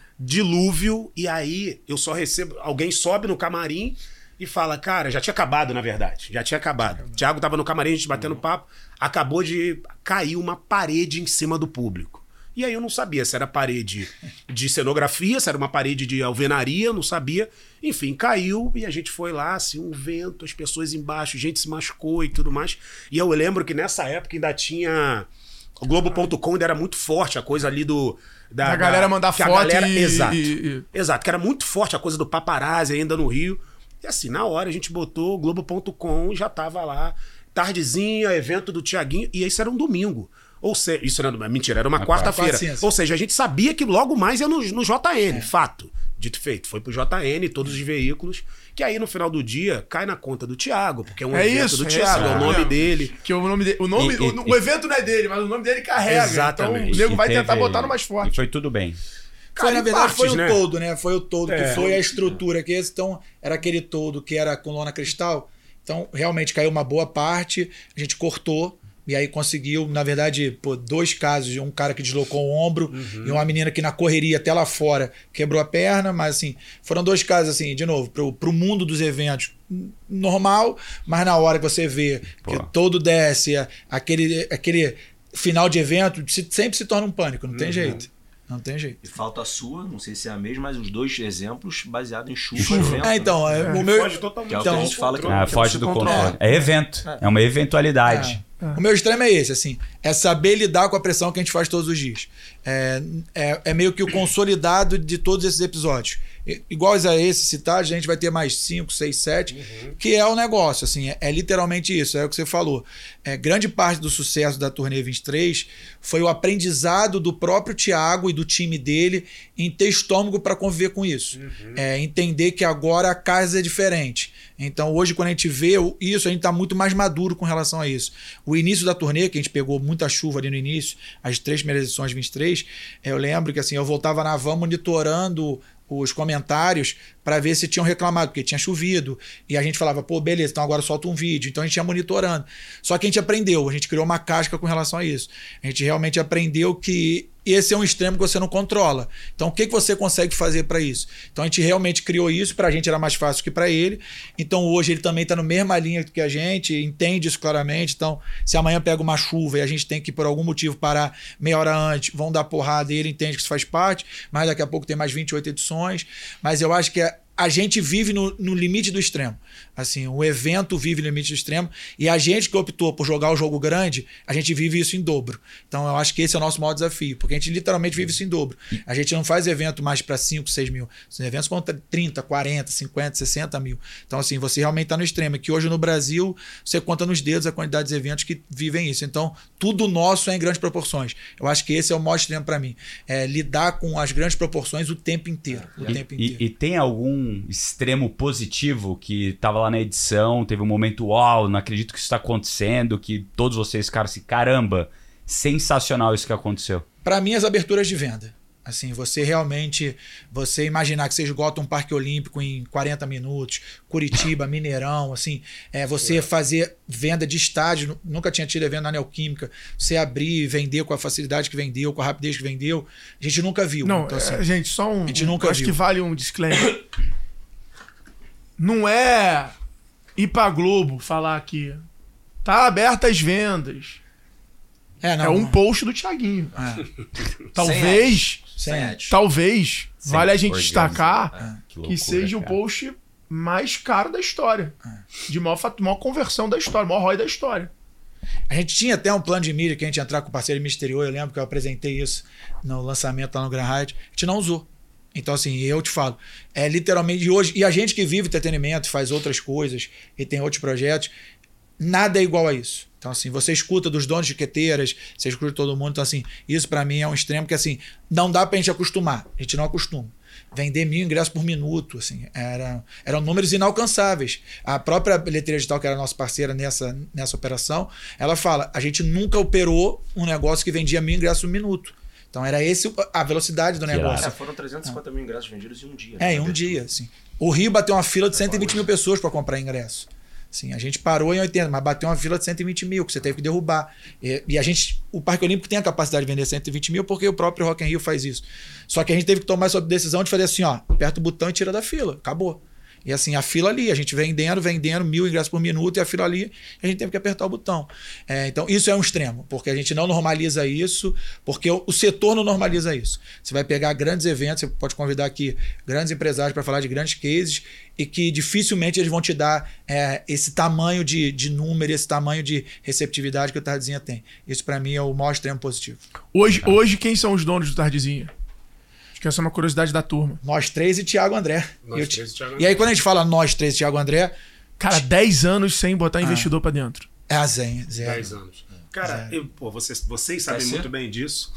dilúvio, e aí eu só recebo, alguém sobe no camarim e fala, cara, já tinha acabado, na verdade, já tinha acabado. O Thiago tava no camarim, a gente batendo papo, acabou de cair uma parede em cima do público. E aí eu não sabia se era parede de cenografia, se era uma parede de alvenaria, não sabia. Enfim, caiu e a gente foi lá, assim, um vento, as pessoas embaixo, gente se machucou e tudo mais. E eu lembro que nessa época ainda tinha... O Globo ponto com ainda era muito forte, a coisa ali do... Da, A galera mandar que a foto galera- e- Exato, e- exato, que era muito forte a coisa do paparazzi ainda no Rio. E assim, na hora a gente botou o Globo ponto com e já tava lá, tardezinha, evento do Thiaguinho, e isso era um domingo. Ou seja, isso era mentira, era uma Uma quarta-feira. quarta-feira. Ou seja, a gente sabia que logo mais ia no, no J N, fato. Dito e feito, foi pro J N, todos os veículos, que aí no final do dia cai na conta do Thiago, porque é um É evento isso, do é Thiago, isso é o nome mesmo. dele. Que o nome dele. O, nome, E- e- o, o evento não é dele, mas o nome dele carrega. Exatamente. Então o nego E vai tentar teve- botar no mais E forte. foi tudo bem. Foi, na em verdade, partes, foi o né? todo, né? Foi o todo, É. que foi a estrutura. Que esse, então, era aquele todo que era com lona cristal. Então, realmente caiu uma boa parte, a gente cortou. E aí conseguiu, na verdade, pô, dois casos, um cara que deslocou o ombro Uhum. e uma menina que na correria até lá fora quebrou a perna, mas assim, foram dois casos assim, de novo, pro, pro mundo dos eventos n- normal, mas na hora que você vê que Pô. todo desce, a- aquele, aquele final de evento se- sempre se torna um pânico, não tem Uhum. jeito. Não tem jeito. E falta a sua, não sei se é a mesma, mas os dois exemplos baseados em chuva. Chuva. e vento, É, então, né? é, o meu, Foge totalmente Que é o do que a Então, gente fala que controle. Ah, foge se do controla. controle. É evento. É uma eventualidade. O meu extremo é esse, assim, é saber lidar com a pressão que a gente faz todos os dias. É, é, é meio que o consolidado de todos esses episódios. I- iguais a esse citados, a gente vai ter mais cinco, seis, sete, que é o negócio, assim, é, é literalmente isso, é o que você falou. É, grande parte do sucesso da turnê vinte e três foi o aprendizado do próprio Thiago e do time dele em ter estômago para conviver com isso. É, entender que agora a casa é diferente. Então, hoje, quando a gente vê o- isso, a gente está muito mais maduro com relação a isso. O início da turnê, que a gente pegou muita chuva ali no início, as três primeiras edições de vinte e três, eu lembro que assim, eu voltava na van monitorando os comentários para ver se tinham reclamado, porque tinha chovido. E a gente falava, pô, beleza, então agora solta um vídeo. Então a gente ia monitorando. Só que a gente aprendeu, a gente criou uma casca com relação a isso. A gente realmente aprendeu que esse é um extremo que você não controla. Então, o que, que você consegue fazer para isso? Então, a gente realmente criou isso, para a gente era mais fácil que para ele. Então, hoje ele também está na mesma linha que a gente, entende isso claramente. Então, se amanhã pega uma chuva e a gente tem que, por algum motivo, parar meia hora antes, vão dar porrada e ele entende que isso faz parte, mas daqui a pouco tem mais vinte e oito edições. Mas eu acho que é a gente vive no, no limite do extremo. Assim, o evento vive no limite do extremo e a gente que optou por jogar o jogo grande, a gente vive isso em dobro. Então eu acho que esse é o nosso maior desafio, porque a gente literalmente vive isso em dobro. A gente não faz evento mais para cinco, seis mil. São eventos com trinta, quarenta, cinquenta, sessenta mil. Então assim, você realmente está no extremo. Que hoje no Brasil, você conta nos dedos a quantidade de eventos que vivem isso. Então tudo nosso é em grandes proporções. Eu acho que esse é o maior extremo para mim. É lidar com as grandes proporções o tempo inteiro. O e, tempo inteiro. E, e tem algum extremo positivo que tava lá na edição, teve um momento, uau, não acredito que isso tá acontecendo, que todos vocês ficaram assim, caramba, sensacional isso que aconteceu? Para mim, as aberturas de venda. Assim, você realmente, você imaginar que você esgota um parque olímpico em quarenta minutos, Curitiba, Mineirão, assim, é, você fazer venda de estádio, nunca tinha tido evento na Neoquímica, você abrir e vender com a facilidade que vendeu, com a rapidez que vendeu, a gente nunca viu. Não, então, assim, é, gente, só um... a gente nunca acho viu. que vale um disclaimer. Não é ir pra Globo falar aqui, tá aberta as vendas. É, não, é um não. post do Thiaguinho. É. Talvez, Sem ads. talvez, Sem vale a gente orgânico. destacar É. que, loucura, seja o cara. post mais caro da história. De maior, fat- maior conversão da história, maior R O I da história. A gente tinha até um plano de mídia que a gente ia entrar com o parceiro no exterior, eu lembro que eu apresentei isso no lançamento lá no Grand Hyatt, a gente não usou. Então, assim, eu te falo, é literalmente hoje, e a gente que vive entretenimento, faz outras coisas e tem outros projetos, nada é igual a isso. Então, assim, você escuta dos donos de queteiras, você escuta de todo mundo, então, assim, isso pra mim é um extremo que, assim, não dá pra gente acostumar, a gente não acostuma. Vender mil ingressos por minuto, assim, era, eram números inalcançáveis. A própria Bilheteria Digital, que era nossa parceira nessa, nessa operação, ela fala, a gente nunca operou um negócio que vendia mil ingressos por minuto. Então era esse a velocidade do negócio. É, foram trezentos e cinquenta mil ingressos vendidos em um dia. É, né? em um dia, assim. O Rio bateu uma fila de cento e vinte mil pessoas para comprar ingresso. Assim, a gente parou em oitenta, mas bateu uma fila de cento e vinte mil, que você teve que derrubar. E, e a gente, o Parque Olímpico tem a capacidade de vender cento e vinte mil, porque o próprio Rock in Rio faz isso. Só que a gente teve que tomar essa decisão de fazer assim, ó, aperta o botão e tira da fila. Acabou. E assim, a fila ali, a gente vendendo, vendendo mil ingressos por minuto e a fila ali, a gente teve que apertar o botão. É, então, isso é um extremo, porque a gente não normaliza isso, porque o, o setor não normaliza isso. Você vai pegar grandes eventos, você pode convidar aqui grandes empresários para falar de grandes cases e que dificilmente eles vão te dar é, esse tamanho de, de número, esse tamanho de receptividade que o Tardezinha tem. Isso, para mim, é o maior extremo positivo. Hoje, hoje, quem são os donos do Tardezinha? Acho que essa é uma curiosidade da turma. Nós três e Thiago André. Nós Eu- três e Thiago E André. aí, quando a gente fala nós três e Thiago André, Cara, dez anos sem botar investidor pra dentro. é a Zen. Zero. dez anos. Cara, eu, pô, vocês, vocês sabem Quer ser? muito bem disso.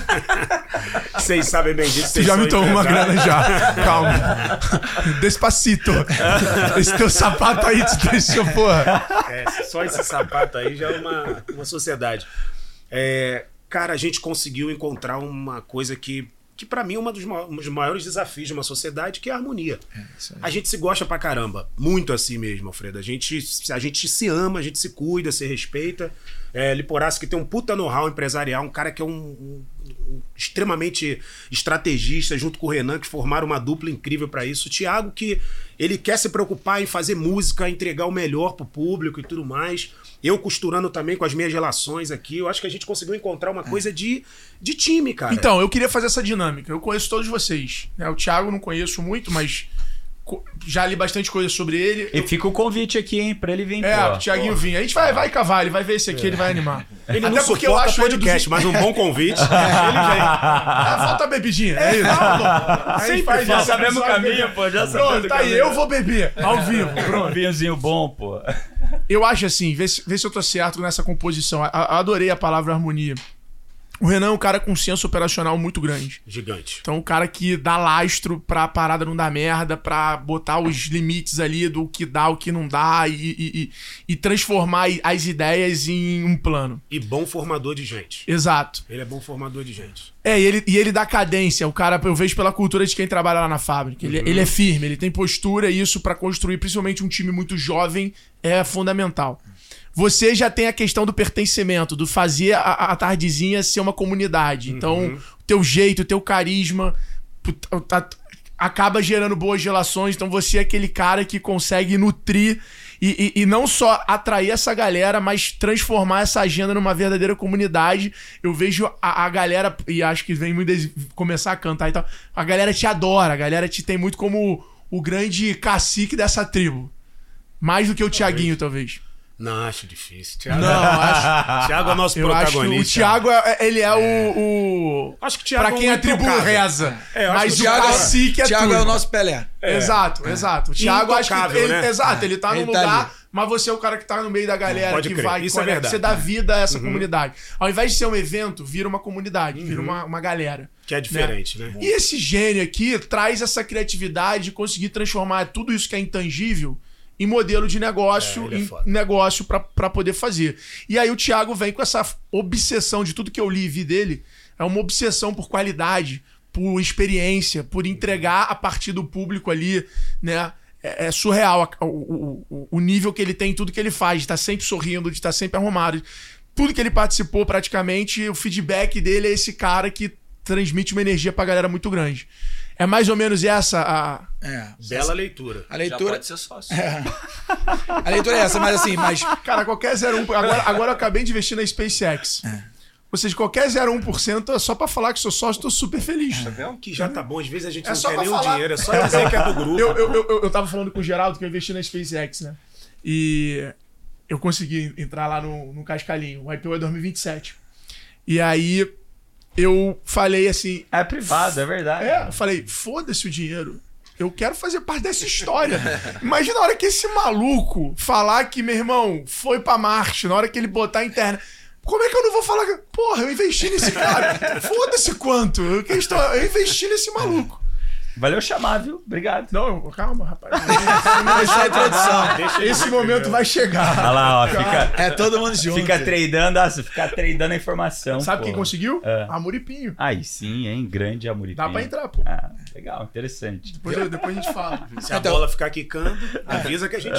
Vocês sabem bem disso. Tu vocês já são me tomou uma empresários. grana já. Calma. Despacito. Esse teu sapato aí te deixou, porra. É, só esse sapato aí já é uma, uma sociedade. É, cara, a gente conseguiu encontrar uma coisa que, que para mim é uma dos, ma- um dos maiores desafios de uma sociedade, que é a harmonia. Isso aí. A gente se gosta pra caramba. Muito assim mesmo, Alfredo. A gente, a gente se ama, a gente se cuida, se respeita. É, Liporace, que tem um puta know-how empresarial, um cara que é um, um- um extremamente estrategista, junto com o Renan, que formaram uma dupla incrível pra isso. O Thiago, que ele quer se preocupar em fazer música, entregar o melhor pro público e tudo mais. Eu costurando também com as minhas relações aqui. Eu acho que a gente conseguiu encontrar uma coisa de, de time, cara. Então, eu queria fazer essa dinâmica. Eu conheço todos vocês. Né? O Thiago não conheço muito, mas co- já li bastante coisa sobre ele. E fica o convite aqui, hein, pra ele vir. É, pô. o Thiaguinho vinha. A gente vai, vai cavar, ele vai ver esse aqui, ele vai animar. Ele Até não porque eu suporta acho ele dos- podcast, mas um bom convite. Ele vem. Ah, falta a bebidinha. É isso. Aí Sempre faz fala, isso, sabemos o só caminho, beber. pô, já sabemos Pronto, o tá aí. caminho. Eu vou beber. Ao vivo. Um vinhozinho bom, pô. Eu acho assim, vê se, vê se eu tô certo nessa composição. A- a- adorei a palavra harmonia. O Renan é um cara com senso operacional muito grande. Gigante. Então, o cara que dá lastro pra parada não dar merda, pra botar os limites ali do que dá, o que não dá e, e, e, e transformar as ideias em um plano. E bom formador de gente. Exato. Ele é bom formador de gente. É, e ele, e ele dá cadência. O cara, eu vejo pela cultura de quem trabalha lá na fábrica. Ele, ele é firme, ele tem postura e isso pra construir, principalmente um time muito jovem, é fundamental. Você já tem a questão do pertencimento, do fazer a, a tardezinha ser uma comunidade. Então, Uhum. o teu jeito, o teu carisma put- tá- acaba gerando boas relações. Então, você é aquele cara que consegue nutrir e, e, e não só atrair essa galera, mas transformar essa agenda numa verdadeira comunidade. Eu vejo a, a galera, e acho que vem muito des- começar a cantar e tal, a galera te adora, a galera te tem muito como o, o grande cacique dessa tribo. Mais do que o Thiaguinho, talvez. Não, acho difícil. Thiago, Não, acho. Thiago é o nosso Eu acho que protagonista. o Thiago, é- ele é, o, o... Acho que o Thiago Pra quem é a tribo intocável. reza. É, eu acho Mas que o o Thiago é- cacique é Thiago tudo. é o nosso Pelé. Exato, exato. O Thiago, acho que Intocável, ele, né? exato, É. ele tá Ele num tá lugar, ali. mas você é o cara que tá no meio da galera, Pode que crer. vai, que Isso é conecta, verdade. você dá vida a essa comunidade. Ao invés de ser um evento, vira uma comunidade, vira uma, uma galera. Que é diferente, né? E esse gênio aqui traz essa criatividade de conseguir transformar tudo isso que é intangível em modelo de negócio, É, ele é em foda. negócio pra, pra poder fazer. E aí o Thiago vem com essa obsessão de tudo que eu li e vi dele, é uma obsessão por qualidade, por experiência, por entregar a partir do público ali, né? É, é surreal a- o, o, o nível que ele tem em tudo que ele faz, de estar sempre sorrindo, de estar sempre arrumado. Tudo que ele participou praticamente, o feedback dele é esse cara que transmite uma energia pra galera muito grande. É mais ou menos essa a... É. Bela leitura. A Já leitura, pode ser sócio. a leitura é essa, mas assim, mas Cara, qualquer zero vírgula um... Agora, agora eu acabei de investir na SpaceX. Ou seja, qualquer zero vírgula um por cento é só pra falar que sou sócio, tô super feliz. Tá vendo? Que já tá bom. Às vezes a gente É não só quer pra nem o falar. dinheiro. É só dizer que é do grupo. Eu, eu, eu, eu tava falando com o Geraldo que eu investi na SpaceX, né? E eu consegui entrar lá no, no Cascalinho. O I P O é dois mil e vinte e sete. E aí eu falei assim... É privado, é verdade. É, eu falei, foda-se o dinheiro. Eu quero fazer parte dessa história. Imagina a hora que esse maluco falar que, meu irmão, foi pra Marte, na hora que ele botar a internet. Como é que eu não vou falar que... Porra, eu investi nesse cara. Foda-se quanto. Eu, questão, eu investi nesse maluco. Valeu chamar, viu? Obrigado. Não, calma, rapaz. deixar a introdução. Deixa ele Esse ver momento primeiro. vai chegar. Olha lá, ó. Fica, É todo mundo junto. fica tradando, nossa, fica tradando a informação. Sabe pô. quem conseguiu? É. A Muripinho. Aí sim, hein? Grande Amuripinho. Dá pra entrar, pô. Ah, legal, interessante. Depois, depois a gente fala. Se a Então- bola ficar quicando, avisa que a gente...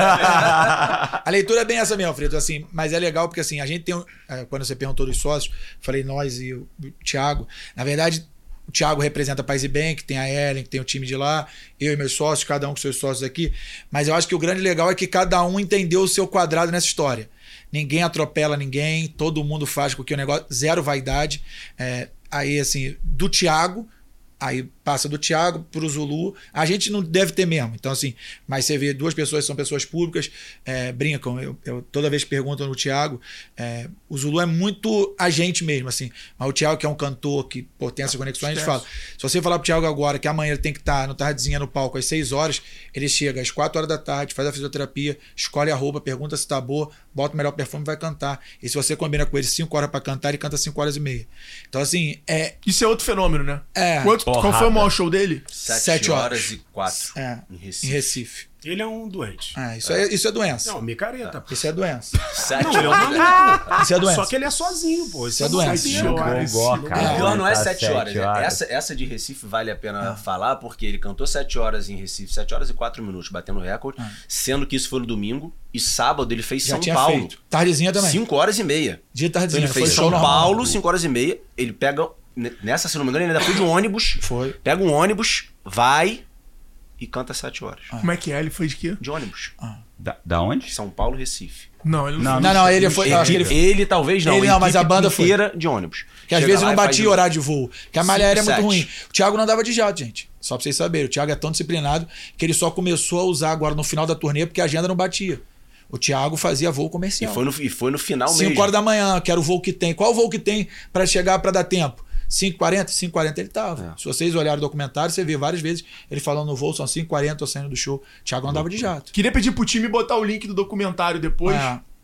A leitura é bem essa mesmo, Frito, assim, mas é legal porque assim, a gente tem, um- é, quando você perguntou dos sócios, falei nós e o, o Thiago, na verdade, o Thiago representa a Paz e Bem, que tem a Ellen, que tem o time de lá, eu e meus sócios, cada um com seus sócios aqui, mas eu acho que o grande legal é que cada um entendeu o seu quadrado nessa história. Ninguém atropela ninguém, todo mundo faz com que o negócio, zero vaidade, é, aí assim, do Thiago, aí passa do Thiago pro Zulu. A gente não deve ter mesmo. Então, assim, mas você vê duas pessoas que são pessoas públicas, é, brincam. Eu, eu toda vez que perguntam no Thiago, é, o Zulu é muito a gente mesmo, assim. Mas o Thiago, que é um cantor que pô, tem essa conexão, a gente fala. Se você falar pro Thiago agora que amanhã ele tem que estar no Tardezinha no palco às seis horas, ele chega às quatro horas da tarde, faz a fisioterapia, escolhe a roupa, pergunta se tá boa, bota o melhor perfume e vai cantar. E se você combina com ele cinco horas pra cantar, ele canta cinco horas e meia. Então, assim, é. Isso é outro fenômeno, né? É. Quanto, qual Porrada. foi o maior show dele? Sete, Sete horas. horas e quatro É, em em Recife. Recife. Ele é um doente. Ah, isso é, isso é doença. Não, micareta. pô. Isso é doença. Sete Não, ele é um horas. maluco. Isso é doença. Só que ele é sozinho, pô. Isso é doença. Sete Show, horas. Gogó, esse cara. O pior não é Tá sete sete horas. horas. Essa, essa de Recife vale a pena falar, porque ele cantou sete horas em Recife, sete horas e quatro minutos, batendo recorde, sendo que isso foi no domingo, e sábado ele fez Já São tinha Paulo. feito. Tardezinha também. cinco horas e meia. Dia de Então tardezinha. ele fez foi São show normal. Paulo, cinco horas e meia. Ele pega. Nessa, se não me engano, ele ainda foi de um ônibus. Foi. Pega um ônibus, vai e canta sete horas. Como é que é? Ele foi de quê? De ônibus. Da, da onde? São Paulo, Recife. Não, ele não, Não, foi. Não, não, ele foi. Ele, Acho que ele foi. ele talvez não. Ele não, mas a equipe banda foi. inteira de ônibus. Que às Chega vezes lá não e faz batia um- horário de voo. Que a malha cinco, aérea é muito sete. ruim. O Thiago não andava de jato, gente. Só pra vocês saberem. O Thiago é tão disciplinado que ele só começou a usar agora no final da turnê porque a agenda não batia. O Thiago fazia voo E comercial. foi no, e foi no final cinco mesmo. horas da manhã, que era o voo que tem. Qual o voo que tem pra chegar pra dar tempo? cinco e quarenta? cinco e quarenta ele tava. É. Se vocês olharem o documentário, você vê várias vezes ele falando no voo, são cinco e quarenta, tô saindo do show. O Thiago não andava de jato. Queria pedir pro time botar o link do documentário depois. É.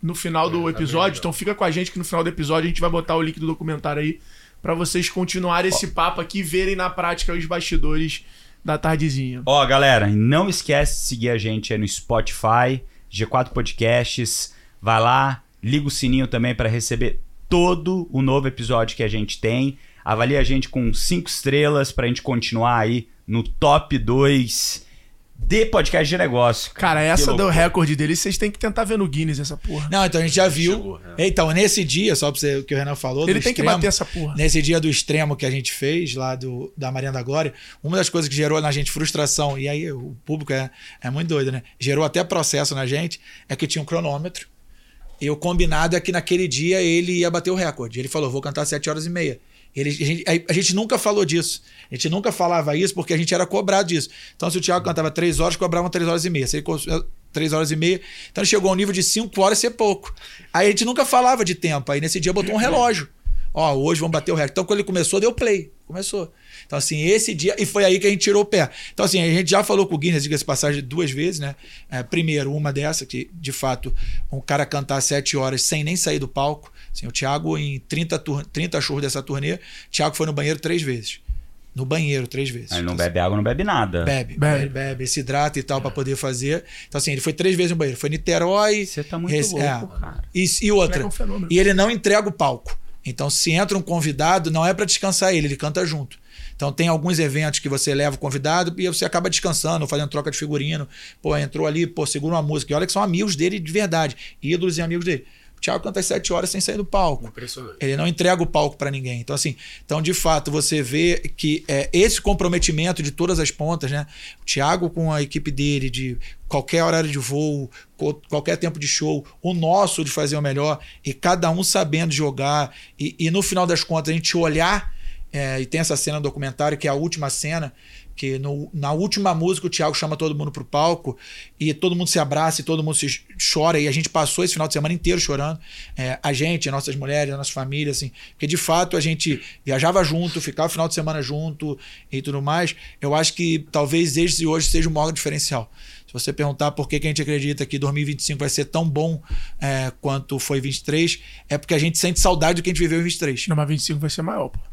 no final do episódio. Então fica com a gente que no final do episódio a gente vai botar o link do documentário aí pra vocês continuarem esse papo aqui e verem na prática os bastidores da Tardezinha. Ó, galera, não esquece de seguir a gente aí no Spotify, G quatro Podcasts. Vai lá, liga o sininho também para receber todo o novo episódio que a gente tem. Avalie a gente com cinco estrelas pra gente continuar aí no top dois de podcast de negócio. Cara, essa do recorde dele, vocês têm que tentar ver no Guinness essa porra. Não, então a gente já viu. Chegou, é. Então, nesse dia, só pra você, o que o Renan falou. Ele do tem extremo, que bater essa porra. Nesse dia do extremo que a gente fez, lá do, da Marina da Glória, uma das coisas que gerou na gente frustração, e aí o público é, é muito doido, né? Gerou até processo na gente, é que tinha um cronômetro. E o combinado é que naquele dia ele ia bater o recorde. Ele falou, vou cantar sete horas e meia. Ele, a, gente, a gente nunca falou disso. A gente nunca falava isso porque a gente era cobrado disso. Então, se o Thiago cantava três horas, cobravam três horas e meia. Se ele três horas e meia, então ele chegou ao nível de cinco horas ser pouco. Aí a gente nunca falava de tempo. Aí nesse dia botou um relógio. Ó, hoje vamos bater o recorde. Então, quando ele começou, deu play. Começou. Então, assim, esse dia... E foi aí que a gente tirou o pé. Então, assim, a gente já falou com o Guinness, diga-se passagem, duas vezes, né? É, primeiro, uma dessa, que, de fato, um cara cantar sete horas sem nem sair do palco. Assim, o Thiago, em trinta, tur- trinta shows dessa turnê, o Thiago foi no banheiro três vezes. No banheiro, três vezes. Aí não então, bebe água, não bebe nada. Bebe, Bebe. bebe, bebe, se hidrata e tal, pra poder fazer. Então, assim, ele foi três vezes no banheiro. Foi Niterói... Você tá muito Rece- louco, é. cara. E, e outra, É um fenômeno. e ele não entrega o palco. Então, se entra um convidado, não é para descansar ele, ele canta junto. Então, tem alguns eventos que você leva o convidado e você acaba descansando, fazendo troca de figurino. Pô, entrou ali, pô, segura uma música. E olha que são amigos dele de verdade, ídolos e amigos dele. O Thiago canta às sete horas sem sair do palco. Impressionante. Ele não entrega o palco para ninguém. Então, assim, então, de fato, você vê que é, esse comprometimento de todas as pontas, né? O Thiago com a equipe dele, de qualquer horário de voo, co- qualquer tempo de show, o nosso de fazer o melhor, e cada um sabendo jogar, e, e no final das contas, a gente olhar, é, e tem essa cena no documentário, que é a última cena, que no, na última música o Thiago chama todo mundo pro palco e todo mundo se abraça e todo mundo se chora, e a gente passou esse final de semana inteiro chorando, é, a gente, as nossas mulheres, a nossa família, assim, porque de fato a gente viajava junto, ficava o final de semana junto e tudo mais. Eu acho que talvez esse hoje seja o maior diferencial. Se você perguntar por que, que a gente acredita que dois mil e vinte e cinco vai ser tão bom é, quanto foi vinte e três, é porque a gente sente saudade do que a gente viveu em vinte e três. Não, mas vinte e cinco vai ser maior, pô.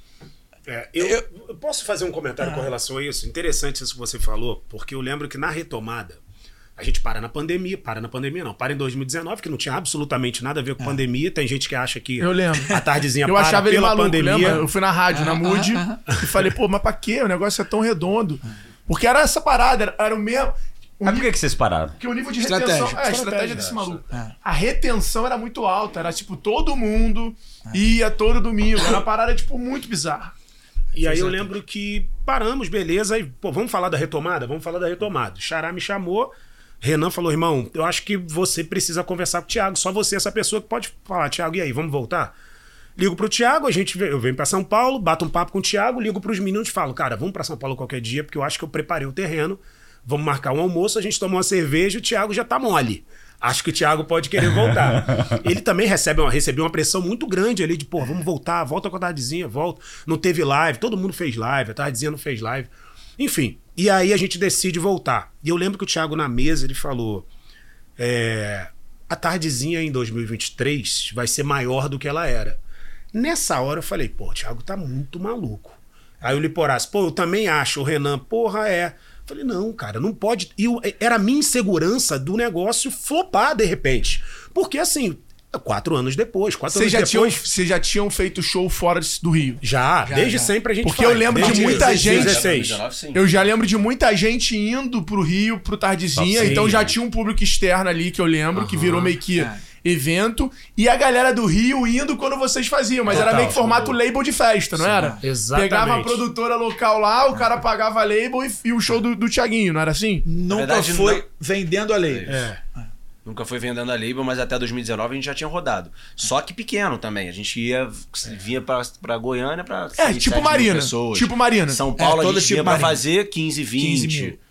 É, eu, eu posso fazer um comentário com relação a isso? Interessante isso que você falou, porque eu lembro que na retomada, a gente para na pandemia, para na pandemia não, para em dois mil e dezenove, que não tinha absolutamente nada a ver com É. pandemia. Tem gente que acha que Eu lembro. a Tardezinha Eu para achava ele pela maluco, pandemia. lembra? Eu fui na rádio, na Mood, e falei, pô, mas pra quê? O negócio é tão redondo. Porque era essa parada, era, era o mesmo... O Mas por nível, que, que vocês pararam? porque o nível de Estratégia. retenção... É, a estratégia Estratégia, desse é, maluco. é. A retenção era muito alta, era tipo, todo mundo ia todo domingo. Era uma parada, tipo, muito bizarra. E aí eu lembro que paramos, beleza, e pô, vamos falar da retomada? Vamos falar da retomada. O Xará me chamou, Renan falou, irmão, eu acho que você precisa conversar com o Thiago, só você é essa pessoa que pode falar, Thiago, e aí, vamos voltar? Ligo pro Thiago, a gente, eu venho pra São Paulo, bato um papo com o Thiago, ligo pros meninos e falo, cara, vamos pra São Paulo qualquer dia, porque eu acho que eu preparei o terreno, vamos marcar um almoço, a gente toma uma cerveja, o Thiago já tá mole. Acho que o Thiago pode querer voltar. Ele também recebe uma, recebeu uma pressão muito grande ali de, pô, vamos voltar, volta com a Tardezinha, volta. Não teve live, todo mundo fez live, a Tardezinha não fez live. Enfim, e aí a gente decide voltar. E eu lembro que o Thiago na mesa, ele falou, é, a Tardezinha em dois mil e vinte e três vai ser maior do que ela era. Nessa hora eu falei, pô, o Thiago tá muito maluco. Aí o Liporaço, pô, eu também acho, o Renan, porra, é... Falei, não, cara, não pode... E eu, era a minha insegurança do negócio flopar, de repente. Porque, assim, quatro anos depois, quatro Vocês anos já, tinham, depois... vocês já tinham feito show fora do Rio? Já, Já, desde já. sempre a gente Porque faz. eu lembro de Desde muita dezesseis, gente- dezesseis. dezenove, sim. Eu já lembro de muita gente indo pro Rio, pro Tardezinha, Sim. então já tinha um público externo ali que eu lembro, que virou meio que É. evento, e a galera do Rio indo quando vocês faziam, mas era Total, meio que formato total. label de festa, não era? exatamente. Pegava a produtora local lá, o cara pagava a label e, e o show do, do Thiaguinho, não era assim? Nunca verdade, foi não. vendendo a lei. É. Nunca foi vendendo a label, mas até dois mil e dezenove a gente já tinha rodado. Só que pequeno também. A gente ia, vinha pra, pra Goiânia pra É, seis, tipo sete mil Marina. pessoas. Tipo Marina. São Paulo É, a todo gente tipo vinha pra Marina. fazer quinze, quinze vinte. mil.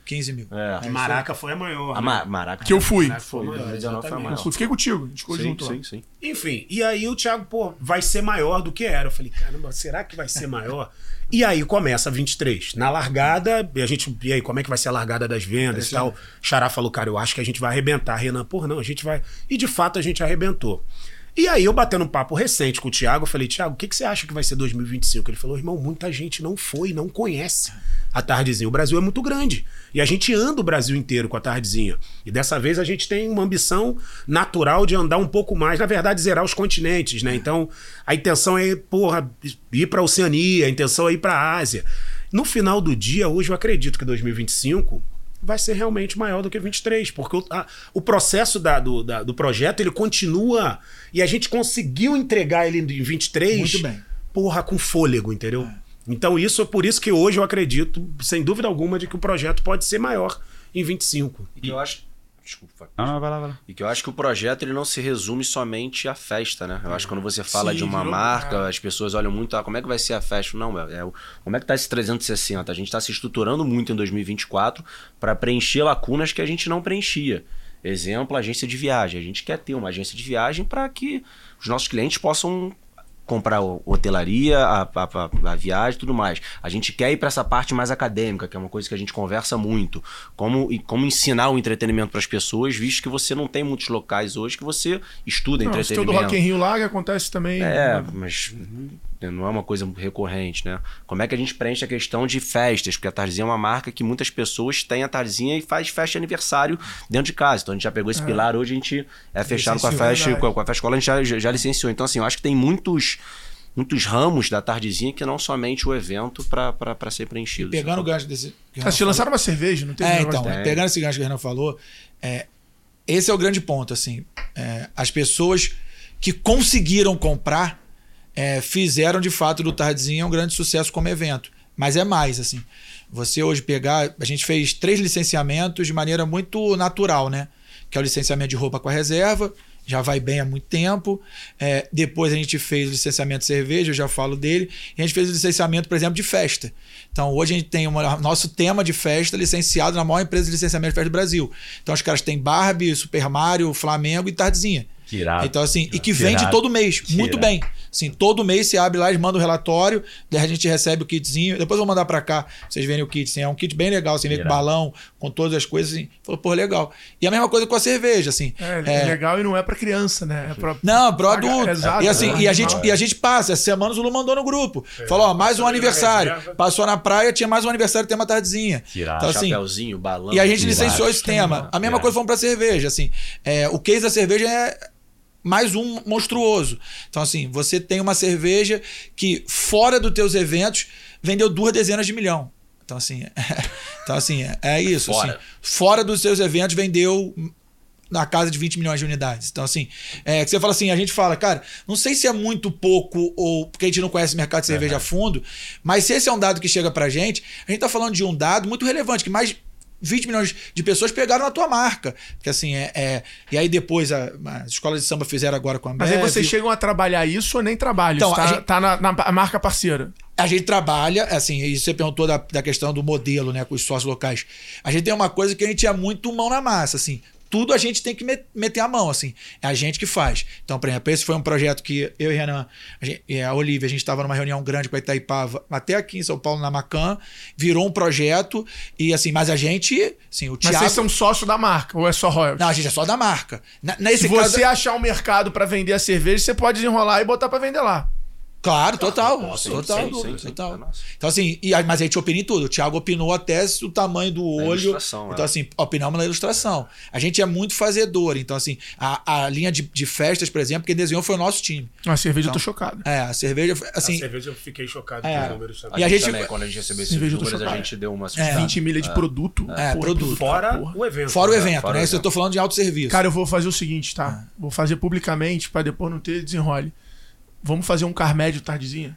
quinze mil. É. A Maraca foi a maior. A né? Ma Maraca. Que eu fui. Maraca foi a Foi, maior, dois mil e dezenove foi a exatamente. maior. Eu fiquei contigo, a gente ficou Sim, junto lá. sim, sim. Enfim, e aí o Thiago, pô, vai ser maior do que era. Eu falei, caramba, será que vai ser maior? E aí começa a vinte e três. Na largada, a gente, e aí, como é que vai ser a largada das vendas e tal? Xará falou, cara, eu acho que a gente vai arrebentar. Renan, porra, não, a gente vai... E de fato a gente arrebentou. E aí eu batendo um papo recente com o Thiago, eu falei, Thiago, o que, que você acha que vai ser dois mil e vinte e cinco? Ele falou, irmão, muita gente não foi, não conhece a Tardezinha. O Brasil é muito grande. E a gente anda o Brasil inteiro com a Tardezinha. E dessa vez a gente tem uma ambição natural de andar um pouco mais, na verdade, zerar os continentes, né? Então, a intenção é, porra, ir pra Oceania, a intenção é ir pra Ásia. No final do dia, hoje eu acredito que dois mil e vinte e cinco vai ser realmente maior do que vinte e três, porque o, a, o processo da, do, da, do projeto, ele continua, e a gente conseguiu entregar ele em vinte e três, Muito bem. porra, com fôlego, entendeu? É. Então isso é por isso que hoje eu acredito, sem dúvida alguma, de que o projeto pode ser maior em vinte e cinco. E que eu acho... Desculpa. Não, não, vai lá, vai lá. E que eu acho que o projeto ele não se resume somente à festa, né? Eu acho que quando você fala Sim, de uma virou- marca, é. as pessoas olham muito, ah, como é que vai ser a festa? Não, é, o- como é que tá esse trezentos e sessenta? A gente tá se estruturando muito em dois mil e vinte e quatro para preencher lacunas que a gente não preenchia. Exemplo, agência de viagem. A gente quer ter uma agência de viagem para que os nossos clientes possam comprar hotelaria, a, a, a viagem e tudo mais. A gente quer ir para essa parte mais acadêmica, que é uma coisa que a gente conversa muito. Como, como ensinar o entretenimento para as pessoas, visto que você não tem muitos locais hoje que você estuda Não, se tem o entretenimento. do Rock in Rio lá, que acontece também. É, né? mas não é uma coisa recorrente, né? Como é que a gente preenche a questão de festas? Porque a Tardezinha é uma marca que muitas pessoas têm a Tardezinha e faz festa de aniversário dentro de casa. Então a gente já pegou esse É. pilar, hoje a gente é fechado com a Licenciou, festa, verdade. com a, com a festa escola, a gente já, já, já licenciou. Então assim, eu acho que tem muitos, muitos ramos da Tardezinha que não somente o evento para ser preenchido. Pegando o gancho desse... que o Ah, Renan te falou. lançaram uma cerveja, não tem É, esse negócio então, desse? pegando esse gancho que o Renan falou, é, esse é o grande ponto, assim. É, as pessoas que conseguiram comprar é, fizeram, de fato, do Tardezinha um grande sucesso como evento. Mas é mais, assim. Você hoje pegar... A gente fez três licenciamentos de maneira muito natural, né? Que é o licenciamento de roupa com a reserva, já vai bem há muito tempo. É, depois a gente fez o licenciamento de cerveja, eu já falo dele. E a gente fez o licenciamento, por exemplo, de festa. Então hoje a gente tem uma, nosso tema de festa licenciado na maior empresa de licenciamento de festa do Brasil. Então os caras têm Barbie, Super Mario, Flamengo e Tardezinha. Que irado. Então, assim, e que Que vende irado. todo mês, Que muito irado. bem. Assim, todo mês você abre lá, eles mandam o relatório, daí a gente recebe o kitzinho. Depois eu vou mandar pra cá, pra vocês verem o kit. Assim, é um kit bem legal, assim, meio com Irado. balão, com todas as coisas. Assim. Falou, pô, legal. E a mesma coisa com a cerveja, assim. É, é legal e não é pra criança, né? É pra... Não, pro Paga- adulto. Exato, e assim, é. e, a gente, e a gente passa. Essa semana o Zulu mandou no grupo. Falou, ó, mais um passou ali na aniversário. reserva. Passou na praia, tinha mais um aniversário, tem uma Tardezinha. Que irado. Então, assim, Chapeuzinho, balão. e a gente tudo. licenciou esse tema. A mesma É. coisa fomos pra cerveja, assim. É, o case da cerveja é mais um monstruoso. Então, assim, você tem uma cerveja que, fora dos teus eventos, vendeu duas dezenas de milhão. Então, assim, é, então, assim, é, é isso. Fora. Assim, fora dos seus eventos, vendeu na casa de vinte milhões de unidades. Então, assim, é, que você fala assim, a gente fala, cara, não sei se é muito pouco ou porque a gente não conhece o mercado de cerveja a fundo, mas se esse é um dado que chega pra gente, a gente tá falando de um dado muito relevante, que mais vinte milhões de pessoas pegaram na tua marca. Porque assim, é, é e aí depois a, as escolas de samba fizeram agora com a Mas aí Ambev. vocês chegam a trabalhar isso ou nem trabalham? Então, Isso a tá, gente- tá na, na marca parceira. A gente trabalha, assim, e você perguntou da, da questão do modelo, né, com os sócios locais. A gente tem uma coisa que a gente é muito mão na massa, assim. Tudo a gente tem que met- meter a mão, assim. É a gente que faz. Então, por exemplo, esse foi um projeto que eu e Renan, a, gente, e a Olivia, a gente estava numa reunião grande com a Itaipava, até aqui em São Paulo, na Macan, virou um projeto, e assim, mas a gente, assim, o Mas Thiago... vocês são sócio da marca ou é só royalties? Não, a gente é só da marca. Na- Nesse Se caso, você achar um mercado pra vender a cerveja, você pode desenrolar e botar pra vender lá. Claro, total. Sim, total, sim, sim, sim. total. É nosso. Então, assim, e, a- mas a gente opina em tudo. O Thiago opinou até o tamanho do olho. ilustração, Então, é. assim, opinamos na ilustração. A gente é muito fazedor. Então, assim, a, a linha de, de festas, por exemplo, quem desenhou foi o nosso time. A cerveja eu tô Então, chocado. É, a cerveja, foi, assim. a cerveja eu fiquei chocado É. com os números também. E a A gente- gente também, quando a gente recebeu esses Cerveja, eu tô números, a chocado. gente deu uma assustada. vinte milha de produto. É, Porra, produto. Fora porra. o evento. Fora o né? evento, fora o né? Isso eu evento. tô falando de autosserviço. Cara, eu vou fazer o seguinte, tá? Vou fazer publicamente pra depois não ter desenrole. Vamos fazer um carmédio tardezinha?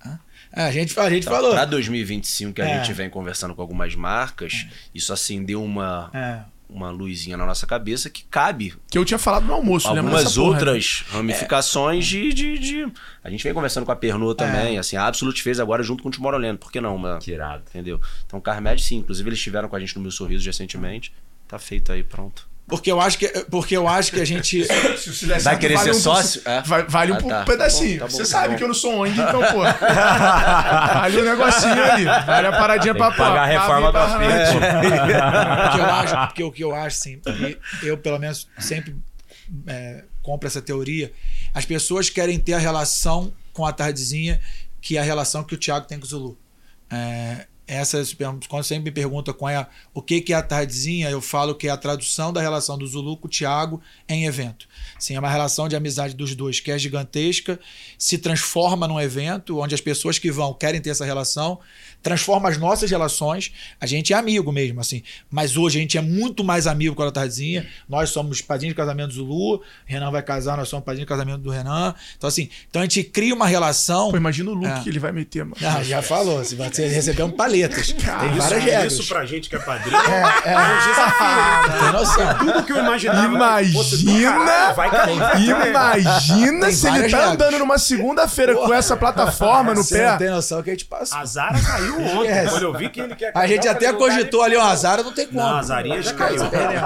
É, a gente, a gente Então, falou. Para dois mil e vinte e cinco, que a É. gente vem conversando com algumas marcas, isso assim deu uma, É. uma luzinha na nossa cabeça que cabe Que eu tinha falado no almoço, lembra algumas dessa porra, outras ramificações de, de, de... A gente vem conversando com a Pernod também, assim, a Absolute fez agora junto com o Tomorrowland, por que não? Uma... Que irado. Entendeu? Então, Carmed, sim, inclusive eles estiveram com a gente no Meu Sorriso recentemente, tá feito aí, pronto. Porque eu acho que, porque eu acho que a gente... Se se der Vai certo, querer vale ser um sócio? po- É. vai- Vale um Ah, po- tá. pedacinho. Tá bom, tá bom, Você tá sabe bom. que eu não sou ONG, então, pô. Vale um negocinho ali. Vale a paradinha Tem pra que pagar a reforma do afeto. Porque eu acho, porque o que eu acho, sim, e eu pelo menos sempre é, compro essa teoria. As pessoas querem ter a relação com a Tardezinha, que é a relação que o Thiago tem com o Zulu. É, essa, quando você sempre me pergunta qual é, o que, que é a Tardezinha, eu falo que é a tradução da relação do Zulu com o Thiago em evento. Sim, é uma relação de amizade dos dois que é gigantesca, se transforma num evento onde as pessoas que vão querem ter essa relação, transforma as nossas relações. A gente é amigo mesmo, assim, mas hoje a gente é muito mais amigo com a Tardezinha. Nós somos padrinhos de casamento do Zulu, Renan vai casar, nós somos padrinhos de casamento do Renan. Então, assim, então a gente cria uma relação. Pô, imagina o look É. que ele vai meter, mano. Ah, já falou, se você recebemos paletas. Tem várias isso, regras. isso pra gente que é padrinho É, é um desafio. tem noção. Tudo que eu imaginava. Imagina- fosse do caralho, vai cair. Imagina Tem se ele várias tá regras. andando numa segunda-feira com essa plataforma no Você não pé. tem noção que a gente passa. A Zara caiu ontem. Esquece. Quando eu vi que ele quer A gente eu até falei, o cara cogitou ali, ó, a Zara não tem como. Não, a Zarinha já caiu.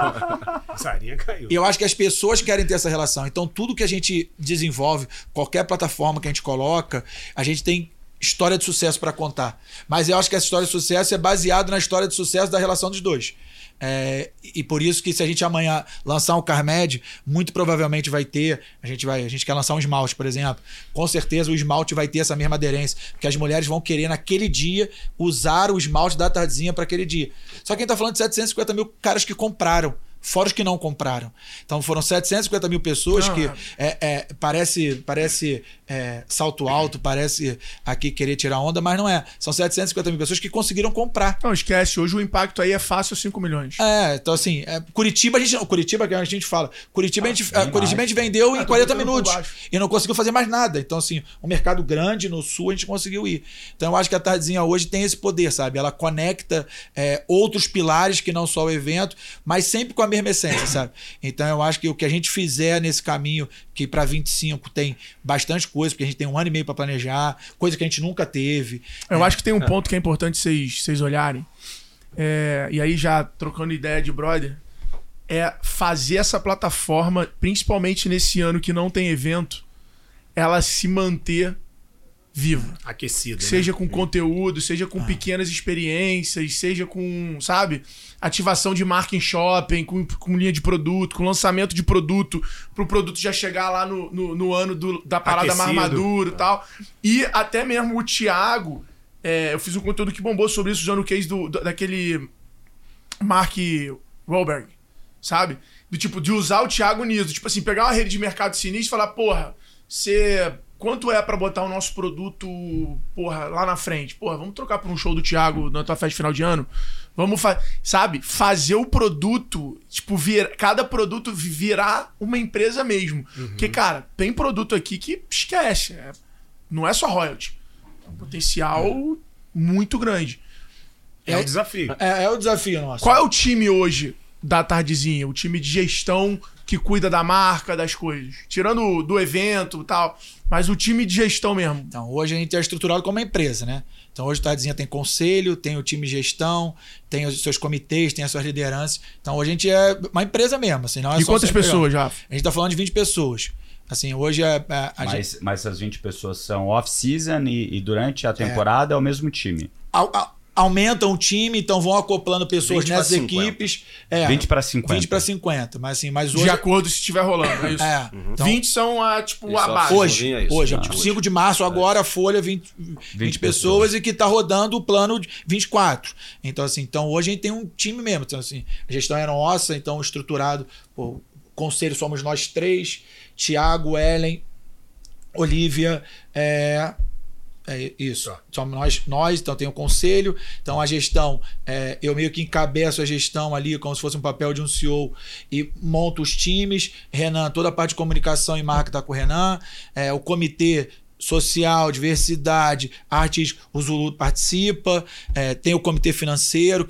A Zarinha caiu. E eu acho que as pessoas querem ter essa relação. Então, tudo que a gente desenvolve, qualquer plataforma que a gente coloca, a gente tem história de sucesso para contar. Mas eu acho que essa história de sucesso é baseada na história de sucesso da relação dos dois. É, e por isso que se a gente amanhã lançar um Carmed, muito provavelmente vai ter, a gente vai, a gente quer lançar um esmalte, por exemplo, com certeza o esmalte vai ter essa mesma aderência, porque as mulheres vão querer naquele dia usar o esmalte da Tardezinha para aquele dia. Só que a gente tá falando de setecentos e cinquenta mil caras que compraram, fora os que não compraram. Então foram setecentos e cinquenta mil pessoas Não, que é. é, é, parece, parece é, salto alto, parece aqui querer tirar onda, mas não é. São setecentos e cinquenta mil pessoas que conseguiram comprar. Não, esquece. Hoje o impacto aí é fácil cinco milhões. É, então assim, é, Curitiba a gente não. Curitiba que a gente fala. Curitiba, a, gente, bem é, Curitiba a gente vendeu em Ah, tô quarenta botando por minutos baixo. e não conseguiu fazer mais nada. Então, assim, um mercado grande no sul a gente conseguiu ir. Então, eu acho que a Tardezinha hoje tem esse poder, sabe? Ela conecta é, outros pilares que não só o evento, mas sempre com a mesma essência, sabe? Então, eu acho que o que a gente fizer nesse caminho, que para vinte e cinco tem bastante coisa, porque a gente tem um ano e meio para planejar, coisa que a gente nunca teve. Eu acho que tem um ponto que é importante vocês, vocês olharem. É, e aí, já trocando ideia de brother, é fazer essa plataforma, principalmente nesse ano que não tem evento, ela se manter viva. Aquecida. Seja né? com conteúdo, seja com pequenas experiências, seja com, sabe, ativação de marca em shopping, com, com linha de produto, com lançamento de produto, pro produto já chegar lá no, no, no ano do- da parada mais Aquecido. madura e tal. E até mesmo o Thiago, é, eu fiz um conteúdo que bombou sobre isso usando o case do, do- daquele Mark Wahlberg, sabe? Do tipo, de usar o Thiago nisso. Tipo assim, pegar uma rede de mercado sinistro e falar, porra, você... Quanto é pra botar o nosso produto, porra, lá na frente? Porra, vamos trocar por um show do Thiago na tua festa de final de ano? Vamos fazer, sabe? Fazer o produto, tipo, vir, cada produto virar uma empresa mesmo. Porque, cara, tem produto aqui que esquece. é- não é só royalty. É um potencial muito grande. É um desafio. É, é o desafio nosso. Qual é o time hoje da Tardezinha? O time de gestão que cuida da marca, das coisas. Tirando do evento e tal. Mas o time de gestão mesmo. Então, hoje a gente é estruturado como uma empresa, né? Então, hoje o Tardezinha tem conselho, tem o time de gestão, tem os seus comitês, tem as suas lideranças. Então, hoje a gente é uma empresa mesmo. Assim, não é E só quantas sempre- pessoas já? A gente tá falando de vinte pessoas. Assim, hoje é, é, a gente... Mas, mas essas vinte pessoas são off-season e, e durante a temporada é. o mesmo time. au- au- aumentam o time, então vão acoplando pessoas vinte pra nessas cinquenta. equipes. É, vinte para cinquenta. vinte para cinquenta. Mas assim, mas hoje... De acordo se estiver rolando, é isso? É, então, vinte são a, tipo, Isso, a ó, base. hoje, é isso. hoje, Ah, tipo, hoje. cinco de março, agora a Folha, vinte, vinte pessoas e que tá rodando o plano de vinte e quatro. Então, assim, então hoje a gente tem um time mesmo. Então, assim, a gestão é nossa, então estruturado, pô, conselho somos nós três, Thiago, Ellen, Olivia, é, é isso. Somos nós, nós, então tem o conselho, então a gestão, é, eu meio que encabeço a gestão ali como se fosse um papel de um C E O e monto os times. Renan, toda a parte de comunicação e marca está com o Renan, é, o comitê social, diversidade, artes, o Zulu participa, é, tem o comitê financeiro, que tem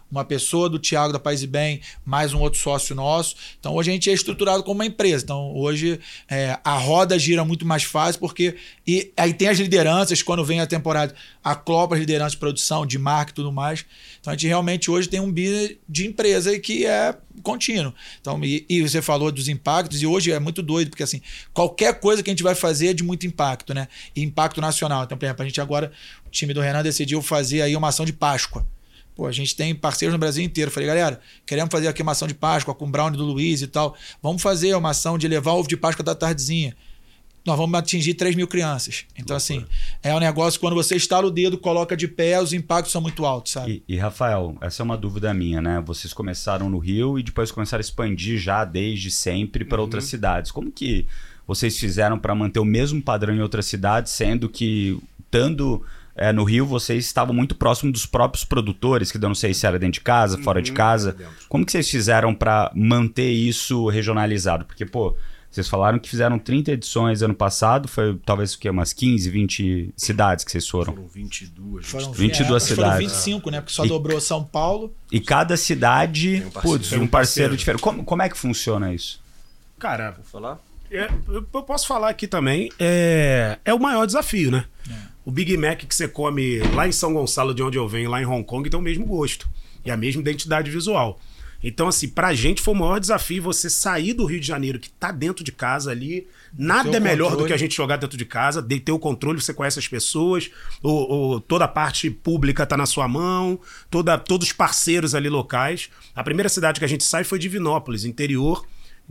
uma pessoa do Thiago da Paz e Bem, mais um outro sócio nosso. Então hoje a gente é estruturado como uma empresa. Então hoje é, a roda gira muito mais fácil, porque e aí tem as lideranças, quando vem a temporada, acopla as lideranças de produção, de marca e tudo mais. Então a gente realmente hoje tem um business de empresa que é contínuo. Então, e, e você falou dos impactos, e hoje é muito doido, porque assim, qualquer coisa que a gente vai fazer é de muito impacto, né? E impacto nacional. Então, por exemplo, a gente agora, o time do Renan decidiu fazer aí uma ação de Páscoa. Pô, a gente tem parceiros no Brasil inteiro. Falei, galera, queremos fazer aqui uma ação de Páscoa com o Brownie do Luiz e tal. Vamos fazer uma ação de levar ovo de Páscoa da tardezinha. Nós vamos atingir três mil crianças. Então, assim, é um negócio, quando você estala o dedo, coloca de pé, os impactos são muito altos, sabe? E, e Rafael, essa é uma dúvida minha, né? Vocês começaram no Rio e depois começaram a expandir já desde sempre para uhum. outras cidades. Como que vocês fizeram para manter o mesmo padrão em outras cidades, sendo que, estando é, no Rio, vocês estavam muito próximos dos próprios produtores, que eu não sei se era dentro de casa, uhum. fora de casa. Como que vocês fizeram para manter isso regionalizado? Porque, pô, vocês falaram que fizeram trinta edições ano passado, foi talvez o quê? Umas quinze, vinte cidades que vocês foram? Foram vinte e duas. Foram vinte e duas é, cidades. Foram vinte e cinco, né? Porque só e, dobrou São Paulo. E cada cidade, um parceiro, putz, um parceiro, parceiro diferente. Como, como é que funciona isso? Cara, vou falar? É, eu posso falar aqui também, é, é o maior desafio, né? É. O Big Mac que você come lá em São Gonçalo, de onde eu venho, lá em Hong Kong, tem o mesmo gosto e a mesma identidade visual. Então, assim, pra gente foi o maior desafio você sair do Rio de Janeiro, que tá dentro de casa ali. Nada é melhor controle. do que a gente jogar dentro de casa, de ter o controle, você conhece as pessoas, o, o, toda a parte pública tá na sua mão, toda, todos os parceiros ali locais. A primeira cidade que a gente sai foi Divinópolis, interior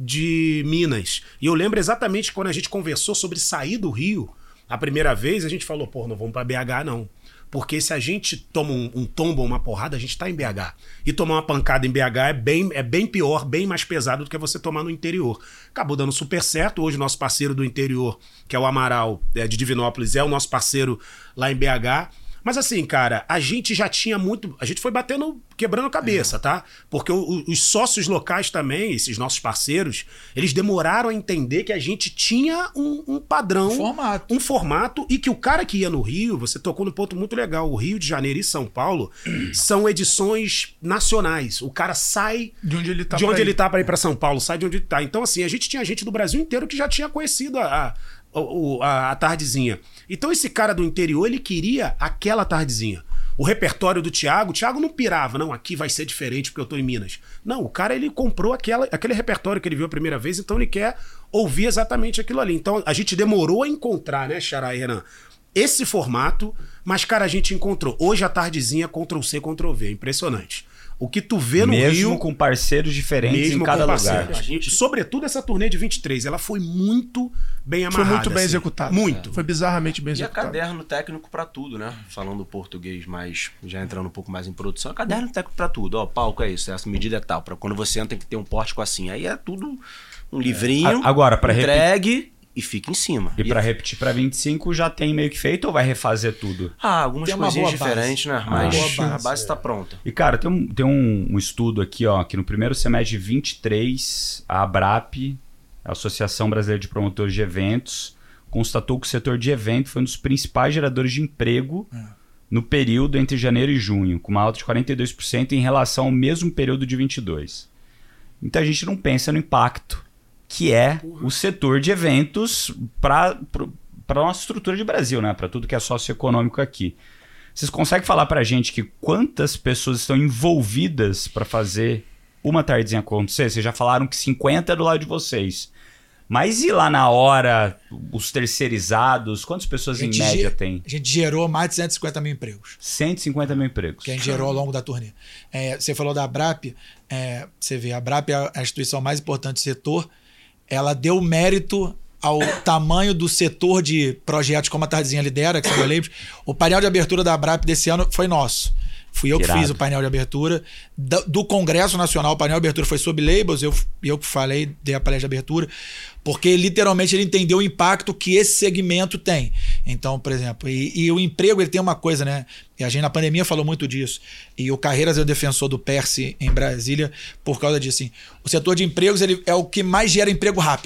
de Minas. E eu lembro exatamente quando a gente conversou sobre sair do Rio, a primeira vez, a gente falou, pô, não vamos pra B H não. Porque se a gente toma um, um tombo ou uma porrada, a gente está em B H. E tomar uma pancada em B H é bem, é bem pior, bem mais pesado do que você tomar no interior. Acabou dando super certo. Hoje, nosso parceiro do interior, que é o Amaral, é, de Divinópolis, é o nosso parceiro lá em B H. Mas assim, cara, a gente já tinha muito... A gente foi batendo, quebrando a cabeça, é. tá? Porque o, os sócios locais também, esses nossos parceiros, eles demoraram a entender que a gente tinha um, um padrão, um formato. um formato, e que o cara que ia no Rio, você tocou num ponto muito legal, o Rio de Janeiro e São Paulo são edições nacionais. O cara sai de onde ele tá, de onde ele tá para ir para São Paulo, sai de onde ele tá. Então, assim, a gente tinha gente do Brasil inteiro que já tinha conhecido a... a O, a, a tardezinha. Então esse cara do interior, ele queria aquela tardezinha. O repertório do Thiago, o Thiago não pirava, não, aqui vai ser diferente porque eu tô em Minas. Não, o cara, ele comprou aquela, aquele repertório que ele viu a primeira vez, então ele quer ouvir exatamente aquilo ali. Então a gente demorou a encontrar, né, Xará e Renan, esse formato, mas, cara, a gente encontrou. Hoje a tardezinha, Ctrl C, Ctrl V, impressionante. O que tu vê no mesmo Rio... Mesmo com parceiros diferentes em cada lugar. A gente, sobretudo essa turnê de vinte e três, ela foi muito bem amarrada. Foi muito bem assim. executada. Muito. É. Foi bizarramente bem e executada. E é caderno técnico pra tudo, né? Falando português, mas já entrando um pouco mais em produção. É caderno técnico pra tudo. Ó, palco é isso, essa medida é tal. Pra quando você entra tem que ter um pórtico assim. Aí é tudo um livrinho, é. Agora, pra entregue... Repetir... E fica em cima. E, e pra repetir pra vinte e cinco já tem meio que feito ou vai refazer tudo? Ah, algumas coisinhas diferentes, né? Mas ah, base, a base é. tá pronta. E cara, tem, um, tem um, um estudo aqui, ó, que no primeiro semestre de vinte e três, a ABRAP, a Associação Brasileira de Promotores de Eventos, constatou que o setor de eventos foi um dos principais geradores de emprego é. no período entre janeiro e junho, com uma alta de quarenta e dois por cento em relação ao mesmo período de vinte e dois. Então a gente não pensa no impacto que é Porra. o setor de eventos para a nossa estrutura de Brasil, né? Para tudo que é socioeconômico aqui. Vocês conseguem falar para a gente que quantas pessoas estão envolvidas para fazer uma tardezinha acontecer? Vocês já falaram que cinquenta é do lado de vocês. Mas e lá na hora, os terceirizados, quantas pessoas em média tem? A gente gerou mais de cento e cinquenta mil empregos. cento e cinquenta mil empregos. Que a gente gerou ao longo da turnê. É, você falou da ABRAP, é, você vê, a ABRAP é a instituição mais importante do setor. Ela deu mérito ao tamanho do setor de projetos como a Tardezinha lidera, que você vai ler. O painel de abertura da ABRAP desse ano foi nosso. Fui eu que Irado. fiz o painel de abertura. Do, do Congresso Nacional, o painel de abertura foi sobre labels, eu, eu que falei, dei a palestra de abertura, porque literalmente ele entendeu o impacto que esse segmento tem. Então, por exemplo, e, e o emprego, ele tem uma coisa, né? E a gente na pandemia falou muito disso. E o Carreiras é o defensor do Perse em Brasília por causa disso. Assim, o setor de empregos ele é o que mais gera emprego rápido.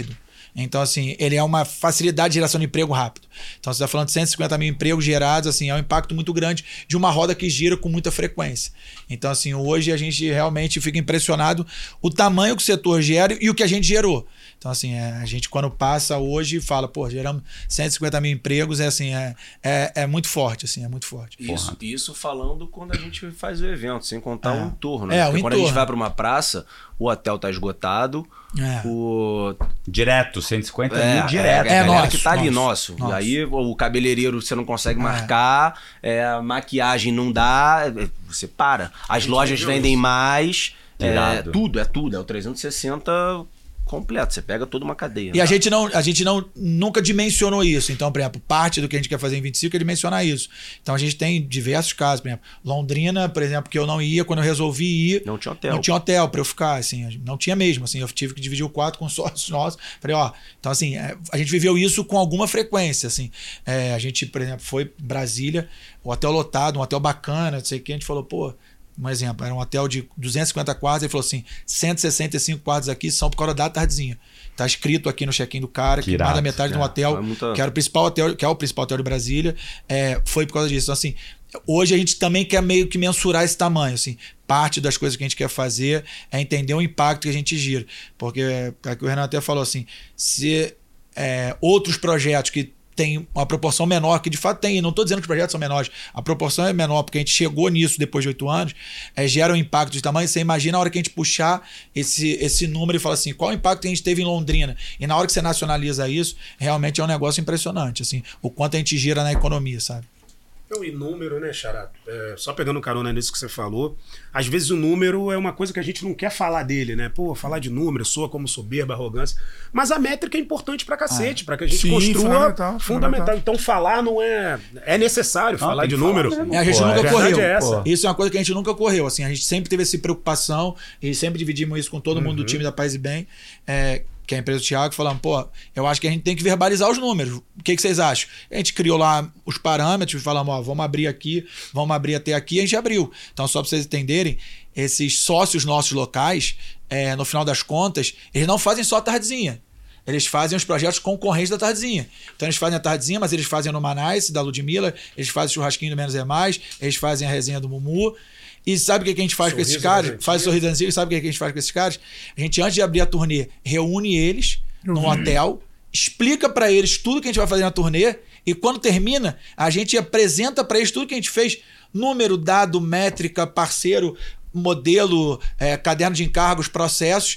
Então, assim, ele é uma facilidade de geração de emprego rápido. Então, você está falando de cento e cinquenta mil empregos gerados, assim, é um impacto muito grande de uma roda que gira com muita frequência. Então, assim, hoje a gente realmente fica impressionado o tamanho que o setor gera e o que a gente gerou. Então, assim, é, a gente quando passa hoje fala, pô, geramos cento e cinquenta mil empregos, é assim, é, é, é muito forte, assim, é muito forte. Isso, isso falando quando a gente faz o evento, sem contar É. o entorno. É, Né? o Porque quando a entorno. gente vai para uma praça, o hotel tá esgotado, É. o... Direto, cento e cinquenta É, mil direto. é, é, É a galera nosso, que tá ali, nosso, nosso. nosso. E aí o cabeleireiro você não consegue marcar, é, a maquiagem não dá, é, você para. As lojas viu vendem isso? mais, é, Irado. tudo, é tudo. É o trezentos e sessenta completo, você pega toda uma cadeia. E a gente, não, a gente não, nunca dimensionou isso. Então, por exemplo, parte do que a gente quer fazer em vinte e cinco é dimensionar isso. Então, a gente tem diversos casos. Por exemplo, Londrina, por exemplo, que eu não ia, quando eu resolvi ir, Não tinha hotel. não tinha hotel para eu ficar. Assim, não tinha mesmo. Assim, eu tive que dividir o quarto com sócios nossos. Falei, ó, então assim, é, a gente viveu isso com alguma frequência. Assim. É, a gente, por exemplo, foi em Brasília, o hotel lotado, um hotel bacana, não sei o que, a gente falou, pô. Um exemplo, era um hotel de duzentos e cinquenta quartos, ele falou assim, cento e sessenta e cinco quartos aqui são por causa da tardezinha. Tá escrito aqui no check-in do cara que, Que irado, mais da metade é, do hotel, foi muita- que era o principal hotel, que é o principal hotel de Brasília, é, foi por causa disso. Então, assim, hoje a gente também quer meio que mensurar esse tamanho, assim. Parte das coisas que a gente quer fazer é entender o impacto que a gente gira. Porque, é, o Renan até falou assim, se é, outros projetos que tem uma proporção menor, que de fato tem, não estou dizendo que os projetos são menores, a proporção é menor, porque a gente chegou nisso depois de oito anos, é, gera um impacto de tamanho, você imagina a hora que a gente puxar esse, esse número e fala assim, qual o impacto que a gente teve em Londrina? E na hora que você nacionaliza isso, realmente é um negócio impressionante, assim, o quanto a gente gira na economia, sabe? Então, e número, né, Xará? É, só pegando carona nisso que você falou, às vezes o número é uma coisa que a gente não quer falar dele, né? Pô, falar de número soa como soberba, arrogância. Mas a métrica é importante pra cacete, pra que a gente Sim, construa fundamental, fundamental. fundamental. Então, falar não é. É necessário Não, falar tem de que falar número. mesmo. É, a gente Pô, nunca a verdade correu. é essa. Pô, isso é uma coisa que a gente nunca correu. Assim, a gente sempre teve essa preocupação e sempre dividimos isso com todo mundo do time da Paz e Bem, é, que é a empresa do Thiago, falando, pô, eu acho que a gente tem que verbalizar os números. O que, que vocês acham? A gente criou lá os parâmetros e falamos, ó, vamos abrir aqui, vamos abrir até aqui, a gente abriu. Então, só para vocês entenderem, esses sócios nossos locais, é, no final das contas, eles não fazem só a tardezinha. Eles fazem os projetos concorrentes da tardezinha. Então eles fazem a tardezinha, mas eles fazem no Manice, da Ludmilla, eles fazem o churrasquinho do Menos é Mais, eles fazem a resenha do Mumu. E sabe o que a gente faz Sorriso com esses das caras? antigas. Faz o sorriso das antigas, sabe o que a gente faz com esses caras? A gente, antes de abrir a turnê, reúne eles num hotel, explica pra eles tudo que a gente vai fazer na turnê, e quando termina, a gente apresenta pra eles tudo que a gente fez, número, dado, métrica, parceiro, modelo, é, caderno de encargos, processos,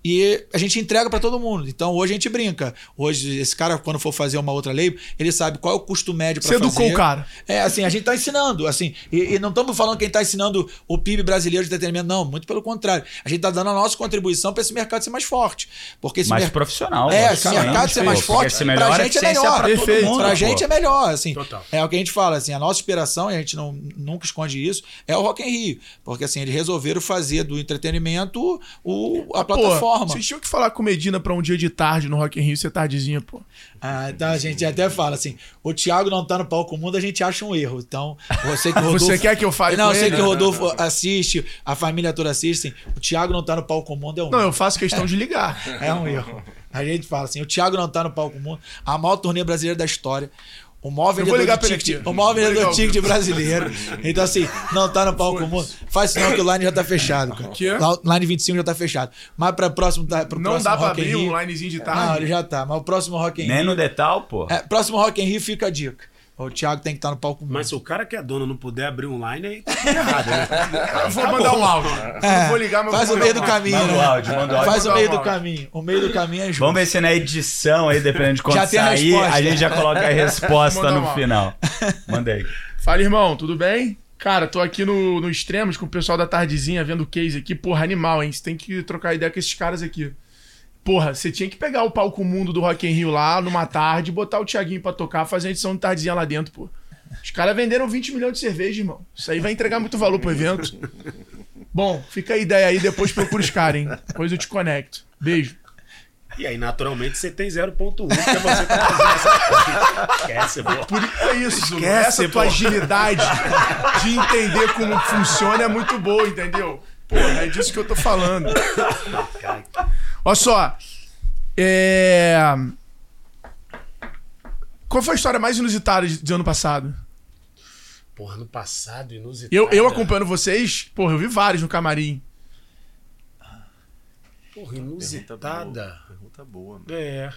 e a gente entrega para todo mundo. Então hoje a gente brinca. Hoje esse cara, quando for fazer uma outra label, ele sabe qual é o custo médio para Você fazer. educou o cara. É, assim, a gente tá ensinando, assim, e, e não estamos falando que a gente tá ensinando o P I B brasileiro de entretenimento, não, muito pelo contrário. A gente tá dando a nossa contribuição para esse mercado ser mais forte. Porque esse Mais mer- profissional. É, esse logicamente, mercado ser pô, mais porque forte, se pra melhora a gente é eficiência melhor. pra todo Perfeito. mundo, Pra pô. gente é melhor, assim. Total. É o que a gente fala, assim, a nossa inspiração, e a gente não, nunca esconde isso, é o Rock in Rio. Porque, assim, eles resolveram fazer do entretenimento o, a plataforma. Pô, vocês tinham que falar com Medina pra um dia de tarde no Rock in Rio, ser tardezinha, pô. Ah, então a gente até fala assim, o Thiago não tá no palco mundo, a gente acha um erro. Então, você que o Rodolfo... Você quer que eu fale Não, com eu sei ele? que o Rodolfo assiste, a família toda assiste, assim, o Thiago não tá no palco mundo é um Não, erro. eu faço questão de ligar. É um erro. A gente fala assim, o Thiago não tá no palco mundo, a maior turnê brasileira da história, o maior vou vendedor ligar de pra ele ticket, aqui. o maior Vou ligar vendedor o de ticket brasileiro. Então assim, não tá no palco mundo. Faz sinal que o line já tá fechado, cara. Que é? O line vinte e cinco já tá fechado. Mas para próximo, tá, pro Não próximo dá pra Rock in abrir Rio- um linezinho de Não, tarde? ele já tá. Mas o próximo Rock in Nem Rio... no detal, pô. É, próximo Rock in Rio fica a dica. O Thiago tem que estar no palco mundo. Mas se o cara que é dono não puder abrir um line, aí tá tudo errado, né? Eu vou mandar um áudio. É, Eu vou ligar, mas eu faz vou o meio mandar do um caminho, Manda o né? áudio, manda o áudio. Faz o Vou meio dar um do áudio. caminho. O meio do caminho é justo. Vamos ver se na edição aí, dependendo de quando Já tem a sair, resposta. a gente já coloca a resposta Vou mandar no um final. Manda aí. Fala, irmão, tudo bem? Cara, tô aqui no, no Extremos com o pessoal da tardezinha vendo o case aqui. Porra, animal, hein? Você tem que trocar ideia com esses caras aqui. Porra, você tinha que pegar o palco mundo do Rock in Rio lá numa tarde, botar o Thiaguinho pra tocar, fazer a edição de tardezinha lá dentro, pô. Os caras venderam vinte milhões de cerveja, irmão. Isso aí vai entregar muito valor pro evento. Bom, fica a ideia aí, depois procura os caras, hein? Depois eu te conecto. Beijo. E aí, naturalmente, você tem zero ponto um, porque é você que tá fazendo essa coisa. Esquece, pô. Por... É isso, Zulu. Esquece, Essa tua pô. agilidade de entender como funciona é muito boa, entendeu? Porra, é disso que eu tô falando. Olha só. É... Qual foi a história mais inusitada de, de ano passado? Porra, ano passado, inusitada. Eu, eu acompanhando vocês, porra, eu vi vários no camarim. Porra, inusitada. Pergunta boa, mano. É.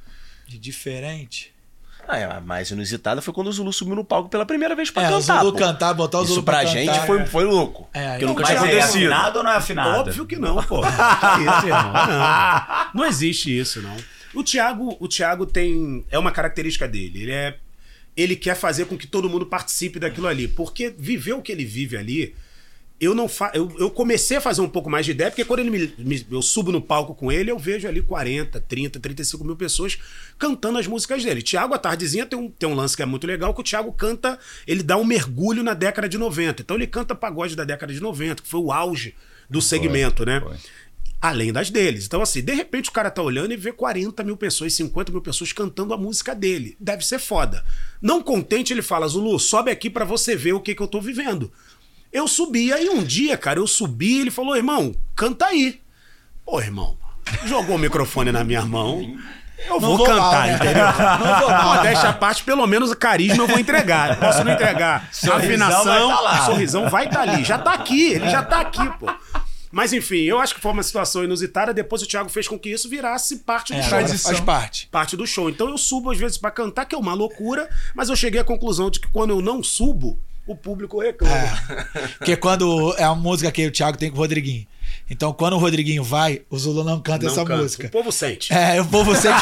De diferente. Ah, é, a mais inusitada foi quando o Zulu subiu no palco pela primeira vez pra É, o cantar. Zulu pô. cantar, botar o Isso Zulu pra pra gente cantar, foi, é. foi louco. É, porque nunca mas tinha Mas é acontecido. afinado ou não é afinado? Óbvio que não, pô. Que isso, irmão? Não. Não existe isso, não. O Thiago, o Thiago tem... É uma característica dele. Ele é... Ele quer fazer com que todo mundo participe daquilo ali. Porque viver o que ele vive ali... Eu não fa... eu, eu comecei a fazer um pouco mais de ideia, porque quando ele me, me- eu subo no palco com ele, eu vejo ali quarenta, trinta, trinta e cinco mil pessoas cantando as músicas dele. Thiago, a Tardezinha, tem um, tem um lance que é muito legal, que o Thiago canta, ele dá um mergulho na década de noventa. Então ele canta pagode da década de noventa, que foi o auge do segmento, né? foi. Além das deles. Então, assim, de repente o cara tá olhando e vê quarenta mil pessoas, cinquenta mil pessoas cantando a música dele. Deve ser foda. Não contente, ele fala, Zulu, sobe aqui pra você ver o que, que eu tô vivendo. Eu subi, aí um dia, cara, eu subi, ele falou, irmão, canta aí. Pô, irmão, jogou o microfone na minha mão, eu vou, vou cantar, mal, né? entendeu? Não vou mal. Modéstia à parte, pelo menos o carisma eu vou entregar. Posso não entregar. Sorrisão Afinação, vai tá lá. sorrisão vai estar tá ali. Já tá aqui, ele já tá aqui, pô. Mas enfim, eu acho que foi uma situação inusitada. Depois o Thiago fez com que isso virasse parte do É, show. agora faz parte. Parte do show. Então eu subo às vezes pra cantar, que é uma loucura, mas eu cheguei à conclusão de que quando eu não subo, o público reclama. É. Porque quando é a música que o Thiago tem com o Rodriguinho. Então, quando o Rodriguinho vai, o Zulu não canta Não essa canta. música. O povo sente. É, o povo sente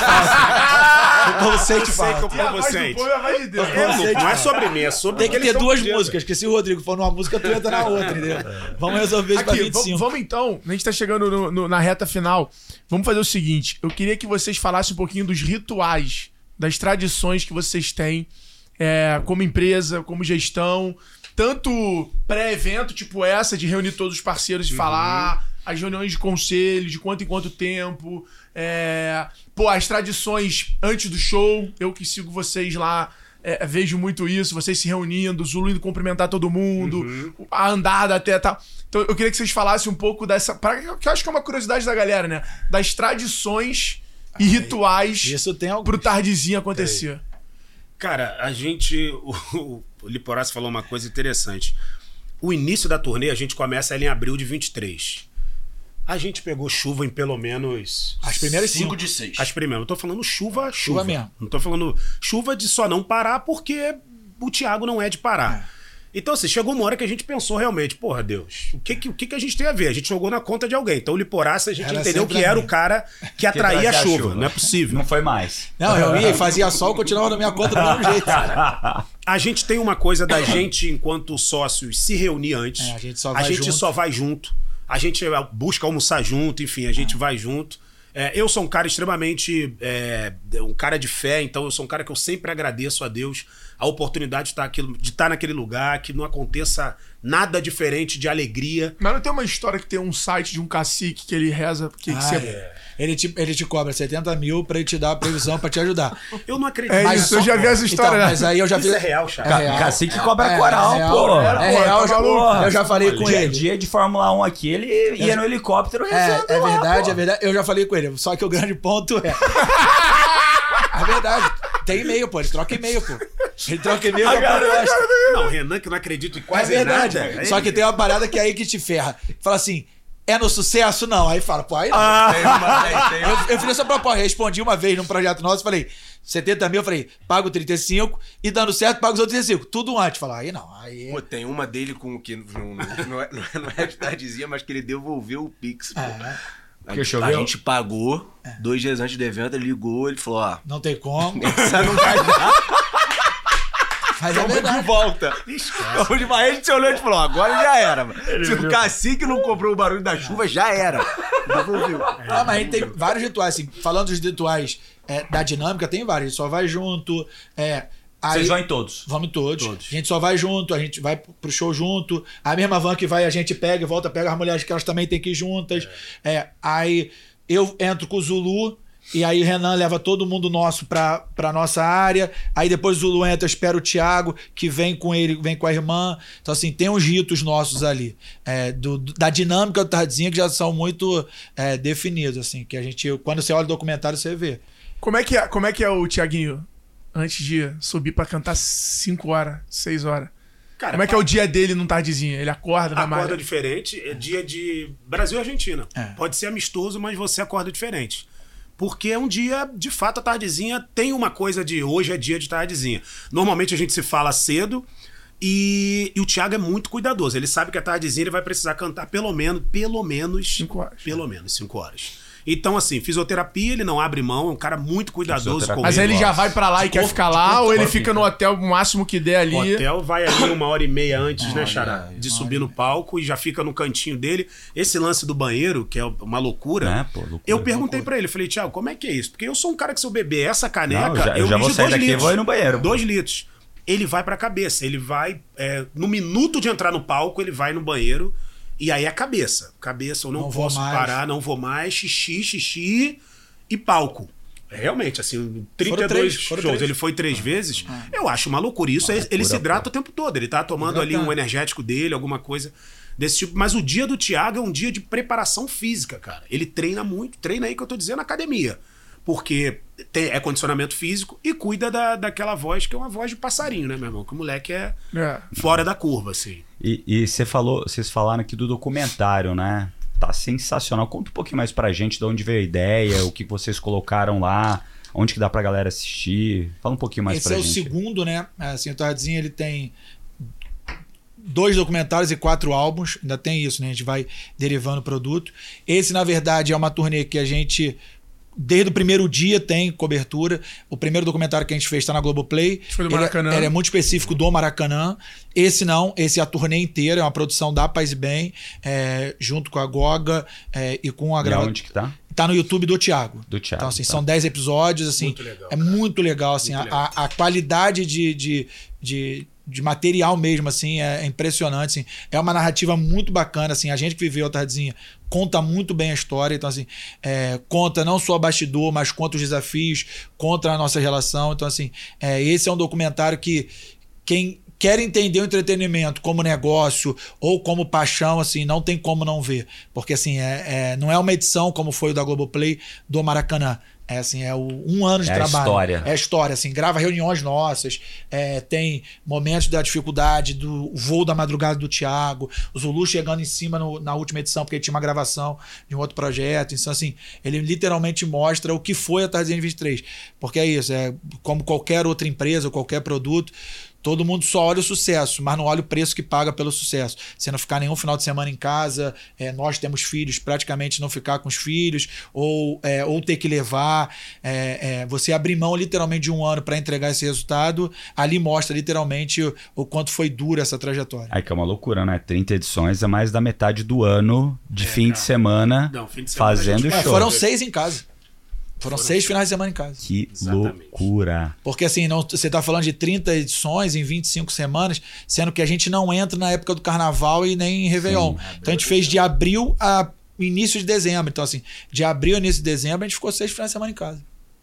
falta. O povo sente Eu sei que o falta. povo sente. é a voz de Deus. O É, povo não, sente não é falta. sobre mim, é sobre Tem o que eles ter estão duas pedindo. músicas, porque se o Rodrigo for numa música, tu entra na outra, entendeu? Vamos resolver isso pra Aqui, vinte e vamos, cinco. vamos então, a gente tá chegando no- no- na reta final. Vamos fazer o seguinte: eu queria que vocês falassem um pouquinho dos rituais, das tradições que vocês têm é, como empresa, como gestão, tanto pré-evento, tipo essa, de reunir todos os parceiros e falar, as reuniões de conselho, de quanto em quanto tempo, é, pô, as tradições antes do show, eu que sigo vocês lá. É, vejo muito isso, vocês se reunindo, o Zulu indo cumprimentar todo mundo, a andada até tal. Então eu queria que vocês falassem um pouco dessa. Pra, que eu acho que é uma curiosidade da galera, né? Das tradições e rituais Isso tem algum. pro Tardezinho acontecer. Cara, a gente. O, o Liporace falou uma coisa interessante. O início da turnê a gente começa ela em abril de vinte e três. A gente pegou chuva em pelo menos. As primeiras cinco. cinco de seis. As primeiras. Eu tô falando chuva, chuva. Chuva mesmo. Não tô falando chuva de só não parar, porque o Thiago não é de parar. Então, assim, chegou uma hora que a gente pensou realmente, porra, Deus, o que, que, o que, que a gente tem a ver? A gente jogou na conta de alguém. Então o Liporace a gente Era entendeu sempre que a era minha. o cara que atraía trazia a a chuva. chuva. Não é possível. Não foi mais. Não, eu ia e fazia sol, continuava na minha conta do mesmo jeito. A gente tem uma coisa da gente, enquanto sócios, se reunir antes. É, a gente só a vai gente junto. só vai junto. A gente busca almoçar junto, enfim, a gente vai junto. É, eu sou um cara extremamente. É, um cara de fé, então eu sou um cara que eu sempre agradeço a Deus a oportunidade de estar, aquilo, de estar naquele lugar, que não aconteça nada diferente de alegria. Mas não tem uma história que tem um site de um cacique que ele reza. Que, que Ah, você... é. ele, te, ele te cobra setenta mil pra ele te dar a previsão pra te ajudar. Eu não acredito. É Mas isso, eu já vi essa história. Então, né? mas aí eu já Isso vi. é real, Thiago. É real. Cacique cobra É, coral, é real, pô. É, É, pô, real, tá já, maluco? eu já falei com dia, ele. dia de Fórmula um aqui, ele ia no helicóptero rezando É, é lá, verdade, pô. é verdade. Eu já falei com ele. Só que o grande ponto é. É verdade. Tem e-mail, pô. Ele troca e-mail, pô. Ele troca e-mail com a proposta. Não, Renan, que não acredita em É quase verdade. nada. Só que tem uma parada que é aí que te ferra. Fala assim. É no sucesso? Não. Aí fala, pô, aí não. Tem uma, tem, tem Eu, eu fiz essa proposta, respondi uma vez num projeto nosso, falei, setenta mil, eu falei, pago trinta e cinco e dando certo, pago os outros trinta e cinco. Tudo antes. Falar, aí não, aí... Pô, tem uma dele com que não, não, não, é, não é de Tardezinha, mas que ele devolveu o Pix. Pô. É, A, Que a choveu? gente pagou, dois dias antes do evento, ele ligou, ele falou, ó, não tem como, essa não vai dar, mas é vamos de verdade. volta. Vamos de volta. Aí a gente olhou e falou, agora já era. Mano. Se o cacique não comprou o barulho da chuva, já era. Devolveu. Não, mas a gente tem vários rituais, assim, falando dos rituais é, da dinâmica, tem vários, a gente só vai junto, é... Aí, Vocês vão em todos. Vamos todos. Todos. A gente só vai junto, a gente vai pro show junto. A mesma van que vai, a gente pega e volta, pega as mulheres que elas também têm que ir juntas. É. É, aí eu entro com o Zulu E aí o Renan leva todo mundo nosso pra, pra nossa área. Aí depois o Zulu entra, espera o Thiago, que vem com ele, vem com a irmã. Então, assim, tem uns ritos nossos ali. É, do, da dinâmica do Tardezinha, que já são muito é, definidos, assim. Que a gente, quando você olha o documentário, você vê. Como é que é, como é, que é o Thiaguinho antes de subir pra cantar cinco horas, seis horas? Cara, como é que é o dia dele num Tardezinha? Ele acorda na Acorda maré? diferente, é dia de Brasil e Argentina. É. Pode ser amistoso, mas você acorda diferente. Porque é um dia, de fato, a Tardezinha tem uma coisa de hoje é dia de Tardezinha. Normalmente a gente se fala cedo e, e o Thiago é muito cuidadoso. Ele sabe que a Tardezinha ele vai precisar cantar pelo menos, pelo menos... Cinco horas. Pelo menos cinco horas. Então, assim, fisioterapia, ele não abre mão, é um cara muito cuidadoso com Mas aí ele já vai pra lá e quer Corpo- ficar lá, corpo- ou ele corpo fica no hotel o máximo que der ali? O hotel vai ali uma hora e meia antes, né, Olha, Xará? De uma subir no palco e já fica no cantinho dele. Esse lance do banheiro, que é uma loucura. É, pô, loucura, eu perguntei loucura. pra ele, falei, Thiago, como é que é isso? Porque eu sou um cara que se eu beber essa caneca, Não, já- eu eu já vou mijo sair dois daqui e litros. vou ir no banheiro. Dois litros. Ele vai pra cabeça, ele vai... é, no minuto de entrar no palco, ele vai no banheiro e aí é cabeça. Cabeça, eu não, Não vou posso mais. parar, não vou mais, xixi, xixi e palco. Realmente, assim, trinta e dois três, foram shows, três. ele foi três vezes. Eu acho uma loucura. Isso, ele- ele se hidrata o tempo todo. Ele tá tomando ali um energético dele, alguma coisa desse tipo. Mas o dia do Thiago é um dia de preparação física, cara. Ele treina muito, treina aí que eu tô dizendo, academia. Porque tem- é condicionamento físico e cuida da, daquela voz que é uma voz de passarinho, né, meu irmão? Que o moleque é É. fora da curva, assim. E, e você falou, vocês falaram aqui do documentário, né? Tá sensacional. Conta um pouquinho mais pra gente de onde veio a ideia, o que vocês colocaram lá, onde que dá pra galera assistir. Fala um pouquinho mais Esse pra é o gente. segundo, né? Assim, o Tardezinha, ele tem dois documentários e quatro álbuns. Ainda tem isso, né? A gente vai derivando o produto. Esse, na verdade, é uma turnê que a gente... Desde o primeiro dia tem cobertura. O primeiro documentário que a gente fez está na Globoplay. Foi do Ele é- Maracanã. Ele é muito específico do Maracanã. Esse não, esse é a turnê inteira, é uma produção da Paz e Bem, é, junto com a Goga é, e com a E gravação. aonde que tá? Tá no YouTube do Thiago. Do Thiago, Então, assim, tá. são dez episódios, assim. Muito legal, é cara. muito legal, assim. Muito a, legal. a- a qualidade de, de, de, de material mesmo, assim, é impressionante, assim. É uma narrativa muito bacana, assim. A gente que viveu a Tardezinha conta muito bem a história. Então, assim, é, conta não só bastidor, mas conta os desafios, conta a nossa relação. Então, assim, é, esse é um documentário que quem quer entender o entretenimento como negócio ou como paixão, assim, não tem como não ver. Porque, assim, é, é, não é uma edição como foi o da Globoplay do Maracanã. É, assim, é o, um ano de É a trabalho. história. É a história, assim, grava reuniões nossas, é, tem momentos da dificuldade, do voo da madrugada do Thiago, o Zulu chegando em cima no- na última edição, porque ele tinha uma gravação de um outro projeto. Então, assim, ele literalmente mostra o que foi a Tardezinha vinte e três. Porque é isso, é como qualquer outra empresa, qualquer produto, todo mundo só olha o sucesso, mas não olha o preço que paga pelo sucesso. Você não ficar nenhum final de semana em casa, é, nós temos filhos, praticamente não ficar com os filhos, ou, é, ou ter que levar. É, é, você abrir mão literalmente de um ano para entregar esse resultado, ali mostra literalmente o, o quanto foi dura essa trajetória. Aí que é uma loucura, né? trinta edições é mais da metade do ano de fim de semana Não, fim de semana a fazendo gente- É, show. foram seis em casa. Foram, seis finais de semana em casa. Que Exatamente. loucura. Porque assim, não, você tá falando de trinta edições em vinte e cinco semanas, sendo que a gente não entra na época do carnaval e nem em Réveillon. Então a gente fez de abril a início de dezembro. Então, assim, de abril a início de dezembro, a gente ficou seis finais de semana em casa.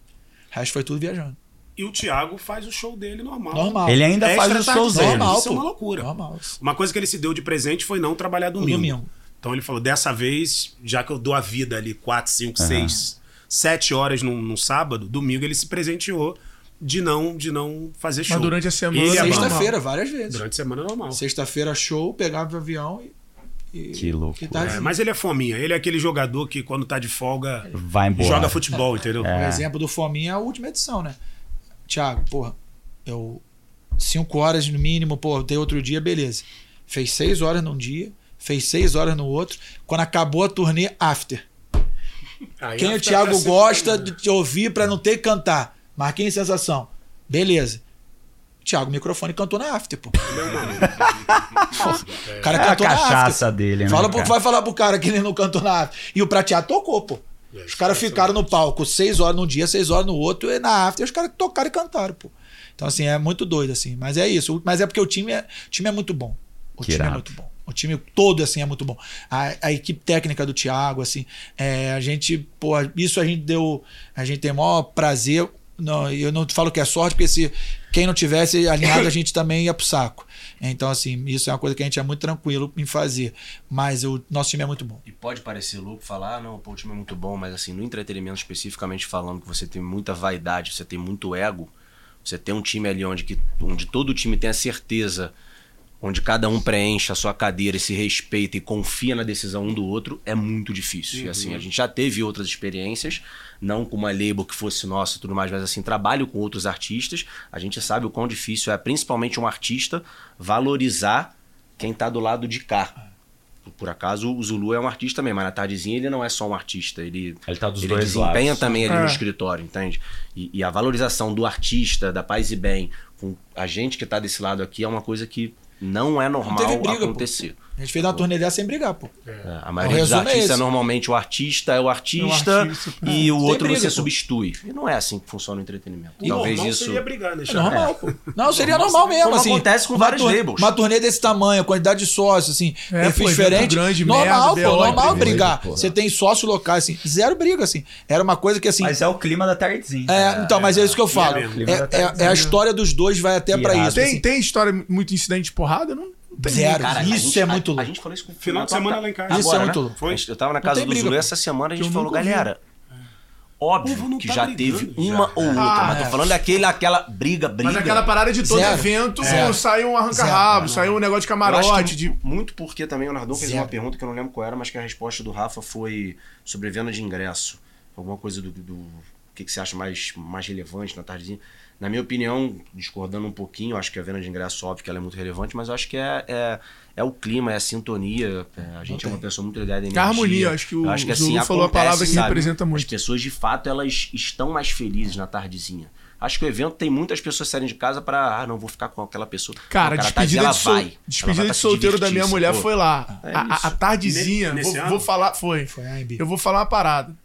O resto foi tudo viajando. E o Thiago faz o show dele normal. Normal. Ele ainda Extra faz os shows Tardezinha. dele. Normal, Isso é pô. uma loucura. Normal. Uma coisa que ele se deu de presente foi não trabalhar domingo. domingo. Então ele falou, dessa vez, já que eu dou a vida ali quatro, cinco, Aham. seis, sete horas num, num sábado, domingo ele se presenteou de não, de não fazer show. Mas durante a semana... Ele é normal. Sexta-feira, várias vezes. Durante a semana normal. Sexta-feira, show, pegava o avião e. e Que loucura. e tá É, mas ele é fominha. Ele é aquele jogador que quando tá de folga Vai embora. joga futebol, entendeu? O exemplo do Fominha é a última edição, né? Thiago, porra, eu. Cinco horas no mínimo, pô, tem outro dia, beleza. Fez seis horas num dia, fez seis horas no outro. Quando acabou a turnê, after. Aí Quem ela o fica Thiago até gosta sempre- de te ouvir pra não ter que cantar. Marquinhos Sensação. Beleza. Thiago, o microfone cantou na after, pô. O cara É a cantou na after. cachaça dele, né, Fala pro, cara? vai falar pro cara que ele não cantou na after. E o Prateado tocou, pô. É, Os caras ficaram no palco seis horas num dia, seis horas no outro, e na after os caras tocaram e cantaram, pô. Então, assim, é muito doido, assim. Mas é isso. Mas é porque o time é, o time é muito bom. O Que time é irado. muito bom. O time todo, assim, é muito bom. A, a equipe técnica do Thiago, assim, é, a gente, pô, isso a gente deu, a gente tem o maior prazer. Não, eu não falo que é sorte, porque se quem não tivesse alinhado, a gente também ia pro saco. Então, assim, isso é uma coisa que a gente é muito tranquilo em fazer. Mas o nosso time é muito bom. E pode parecer louco falar, ah, não, pô, o time é muito bom, mas assim, no entretenimento especificamente falando, que você tem muita vaidade, você tem muito ego, você tem um time ali onde, que, onde todo o time tem a certeza, onde cada um preenche a sua cadeira e se respeita e confia na decisão um do outro, é muito difícil. Uhum. E assim, a gente já teve outras experiências, não com uma label que fosse nossa e tudo mais, mas assim, trabalho com outros artistas, a gente sabe o quão difícil é, principalmente um artista, valorizar quem tá do lado de cá. Por acaso, o Zulu é um artista também, mas na tardezinha ele não é só um artista, ele, ele, tá dos ele dois desempenha lados. também ali é. no escritório, entende? E, e a valorização do artista, da paz e bem, com a gente que tá desse lado aqui, é uma coisa que não é normal Não teve briga, acontecer. Pô. A gente fez uma turnê dessa sem brigar, pô. É, a maioria dos é artistas, esse. normalmente, o artista é o artista, É o artista, e o Tem outro briga, você pô. substitui. E não é assim que funciona o entretenimento. O Talvez normal isso... seria brigar, né, É Xará? normal, pô. Não, seria normal mesmo, Como assim. acontece com uma vários turnê- labels. Uma turnê desse tamanho, quantidade de sócios, assim, É, perfil pô, diferente. evento grande, normal, merda, pô, B O, normal entrevista, brigar. porra. Você tem sócios locais, assim, zero briga, assim. Era uma coisa que, assim... Mas é o clima da tardezinha. É, então, mas é isso que eu falo. é É, mesmo. é- é a história dos dois, vai até pra Irado. isso. Tem, assim. tem história, muito incidente de porrada? Não, não tem. Zero. Cara, a Isso gente- é a- muito A, louco. gente falou isso com o Final de semana lá em casa. Isso é muito louco. Foi? Eu tava na casa tem do briga, Zulu pô. essa semana, a gente Eu falou, nunca vi. galera, O óbvio povo não que tá já brigando, teve já. uma ou outra, Ah, mas tô é. falando daquele, aquela briga, briga. Mas aquela parada de todo Zero. evento, Zero. sai um arranca-rabo, sai um negócio de Eu acho camarote, que de... muito porque também o Nardon fez Zero. uma pergunta que eu não lembro qual era, mas que a resposta do Rafa foi sobre venda de ingresso. Alguma coisa do... do o que, que você acha mais, mais relevante na tardezinha? Na minha opinião, discordando um pouquinho, eu acho que a venda de ingresso, óbvio que ela é muito relevante, mas eu acho que é, é, é o clima, é a sintonia. É, a gente é uma pessoa muito ligada em energia. A harmonia, acho que o Eu acho que, Zulu assim, falou a acontece, palavra que sabe? representa muito. As pessoas, de fato, elas estão mais felizes na tardezinha. Acho que o evento tem muitas pessoas saírem de casa pra... Ah, não, vou ficar com aquela pessoa. Cara, Não, a a tardezinha, despedida, ela de, sol... vai. Ela despedida vai de pra se solteiro da minha divertir, mulher sacou? foi lá. É a, a- a isso. tardezinha, Nesse vou, ano? vou falar... Foi. Foi a Embi. Eu vou falar uma parada.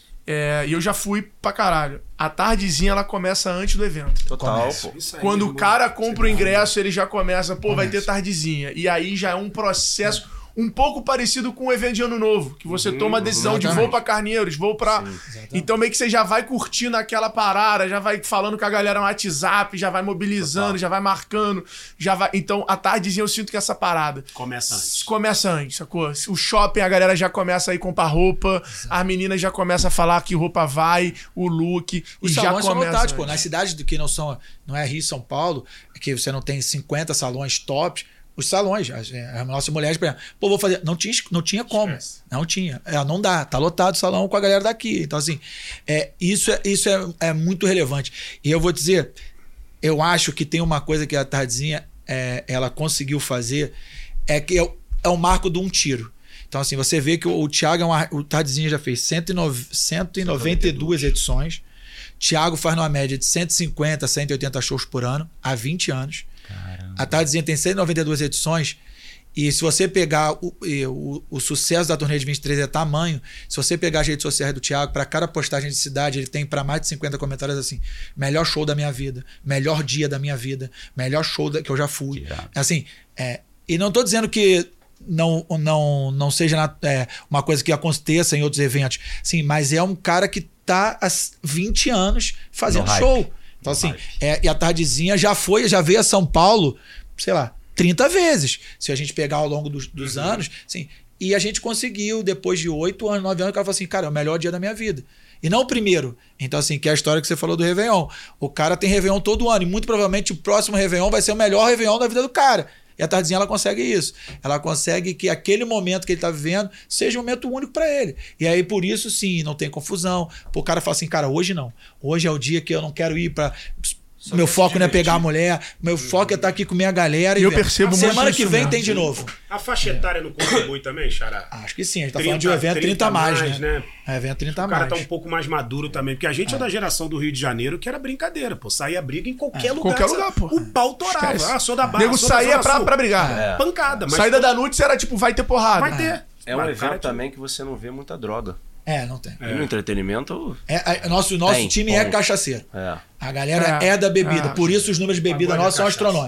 É, e eu já fui pra caralho. A tardezinha, ela começa antes do evento. Total, Começa. pô. Isso aí, Quando o irmão. cara compra o ingresso, ele já começa, pô, vai ter Começa. tardezinha. E aí já é um processo um pouco parecido com o evento de Ano Novo, que você toma a decisão de exatamente. vou pra Carneiros, vou pra... Então meio que você já vai curtindo aquela parada, já vai falando com a galera no WhatsApp, já vai mobilizando, já vai marcando, já vai... Então, a tardezinha eu sinto que essa parada Começa antes. começa antes, sacou? O shopping, a galera já começa a ir comprar roupa, as meninas já começam a falar que roupa vai, o look, Os e já salões são começa lotados, pô. antes. Nas cidades do que não são, não é Rio e São Paulo, que você não tem cinquenta salões top. Os salões, as, as nossas mulheres, por exemplo, pô, vou fazer. Não tinha, não tinha como. Esquece. Não tinha. É, não dá. Tá lotado o salão com a galera daqui. Então, assim, é, isso, é, isso é, é muito relevante. E eu vou dizer, eu acho que tem uma coisa que a Tardezinha é, ela conseguiu fazer, é que é, é o marco de um tiro. Então, assim, você vê que o, o Thiago, é uma, o Tardezinha já fez cento e nove, cento e noventa e duas edições. Thiago faz numa média de cento e cinquenta, cento e oitenta shows por ano, há vinte anos. Caramba. A Tardezinha tem cento e noventa e duas edições. E se você pegar o, e o, o sucesso da turnê de vinte e três é tamanho, se você pegar as redes sociais do Thiago, para cada postagem de cidade, ele tem para mais de cinquenta comentários assim: melhor show da minha vida, melhor dia da minha vida, melhor show da, que eu já fui. Que irado. Assim, é, e não tô dizendo que não, não, não seja na- é, uma coisa que aconteça em outros eventos, sim, mas é um cara que tá há vinte anos fazendo No hype. show. Então, No assim, hype. é, e a Tardezinha já foi, já veio a São Paulo, sei lá, trinta vezes. Se a gente pegar ao longo dos, dos Uhum. anos, assim, e a gente conseguiu, depois de oito anos, nove anos, o cara falou assim, cara, é o melhor dia da minha vida. E não o primeiro. Então, assim, que é a história que você falou do Réveillon. O cara tem Réveillon todo ano, e muito provavelmente o próximo Réveillon vai ser o melhor Réveillon da vida do cara. E a Tardezinha, ela consegue isso. Ela consegue que aquele momento que ele tá vivendo seja um momento único para ele. E aí, por isso, sim, não tem confusão. O cara fala assim, cara, hoje não. Hoje é o dia que eu não quero ir para... Só Meu quer se foco não é divertir. pegar a mulher, meu foco é estar aqui com minha galera. E eu ver. percebo muito Semana que isso vem mesmo. tem de novo. A faixa etária não contribui também, Xará? Acho que sim, a gente tá trinta, falando de um evento trinta a mais, mais, né? né? É, evento trinta a O cara mais. tá um pouco mais maduro também, porque a gente é, da geração do Rio de Janeiro que era brincadeira, pô. Saía briga em qualquer lugar. Qualquer lugar, pô. O pau torava. Esquece. Ah, sou da Barra, Nego sou da saía Zona pra, Sul. pra brigar. É. Pancada, mas Saída da noite era tipo, vai ter porrada. vai ter. É um Mas o evento cara tinha- também que você não vê muita droga. É, não tem. E no entretenimento, É, é, nosso nosso Tem, time é ponto. cachaceiro. é. A galera É, é, da bebida. é. Por isso os números de bebida Agora é nossos são cachaça. astronômicos.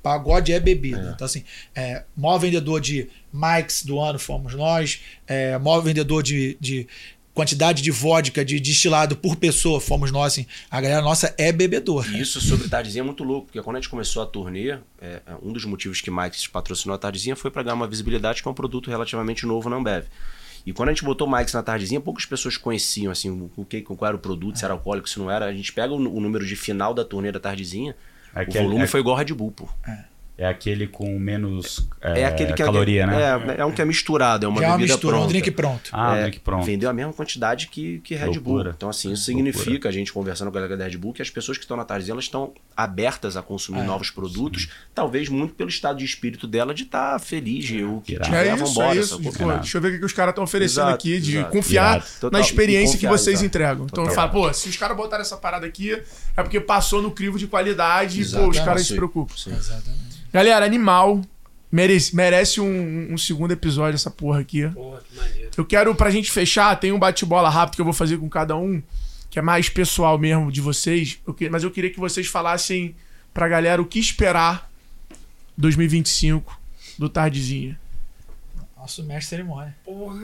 Pagode é bebida. É. Então, assim, é, maior vendedor de Mike's do ano fomos nós. É, maior vendedor de, de quantidade de vodka, de destilado por pessoa fomos nós. Assim, a galera nossa é bebedora. E isso sobre Tardezinha é muito louco, porque quando a gente começou a turnê, é, um dos motivos que Mike's patrocinou a Tardezinha foi para ganhar uma visibilidade, que é um produto relativamente novo na Ambev. E quando a gente botou Mike's na Tardezinha, poucas pessoas conheciam assim, o que, qual era o produto, se era alcoólico, se não era. A gente pega o, o número de final da turnê da Tardezinha, Aquele, o volume é, foi igual Red Bull, pô. É. É aquele com menos é, é aquele que caloria, é, né? É, é um que é misturado, é uma Já é uma bebida mistura, pronta. um drink pronto. Ah, é, drink pronto. Vendeu a mesma quantidade que, que Red Loucura. Bull. Então, assim, isso significa, Loucura. a gente conversando com a galera da Red Bull, que as pessoas que estão na Tardezinha, elas estão abertas a consumir é, novos produtos, sim. talvez muito pelo estado de espírito dela de estar tá feliz, de o que é tiver, isso, vambora. É isso, Pô, deixa eu ver o que os caras estão oferecendo exato, aqui, de exato. confiar Total, na experiência confiar, que vocês exato. entregam. Então, eu falo, pô, se os caras botaram essa parada aqui, é porque passou no crivo de qualidade e, pô, os caras se preocupam. Sim. Exatamente. Galera, Animal merece, merece um, um segundo episódio essa porra aqui. Porra, que maneiro. Eu quero, pra gente fechar, tem um bate-bola rápido que eu vou fazer com cada um, que é mais pessoal mesmo de vocês. Eu que, mas eu queria que vocês falassem pra galera o que esperar dois mil e vinte e cinco do Tardezinha. Nosso mestre cerimônia. Porra.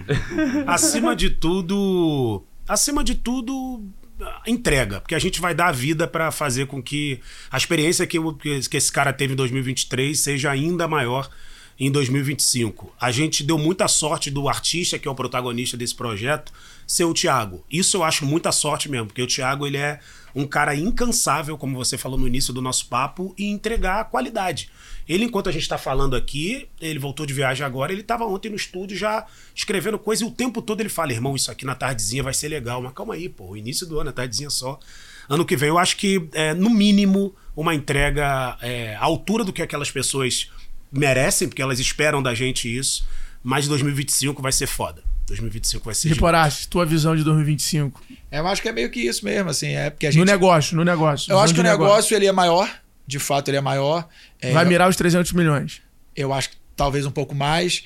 Acima de tudo... Acima de tudo... entrega, porque a gente vai dar a vida para fazer com que a experiência que, que esse cara teve em dois mil e vinte e três seja ainda maior em dois mil e vinte e cinco. A gente deu muita sorte do artista, que é o protagonista desse projeto, ser o Thiago. Isso eu acho muita sorte mesmo, porque o Thiago ele é um cara incansável, como você falou no início do nosso papo, e entregar a qualidade. Ele, enquanto a gente está falando aqui, ele voltou de viagem agora, ele estava ontem no estúdio já escrevendo coisa e o tempo todo ele fala, irmão, isso aqui na Tardezinha vai ser legal. Mas calma aí, pô, o início do ano, a Tardezinha só. Ano que vem eu acho que, é, no mínimo, uma entrega é, à altura do que aquelas pessoas merecem, porque elas esperam da gente isso, mas dois mil e vinte e cinco vai ser foda. dois mil e vinte e cinco vai ser Riporache, tua visão de dois mil e vinte e cinco. Eu acho que é meio que isso mesmo, assim, é porque a gente... No negócio, no negócio. Eu acho que o negócio, negócio ele é maior, de fato ele é maior. É, vai mirar os trezentos milhões. Eu acho que talvez um pouco mais.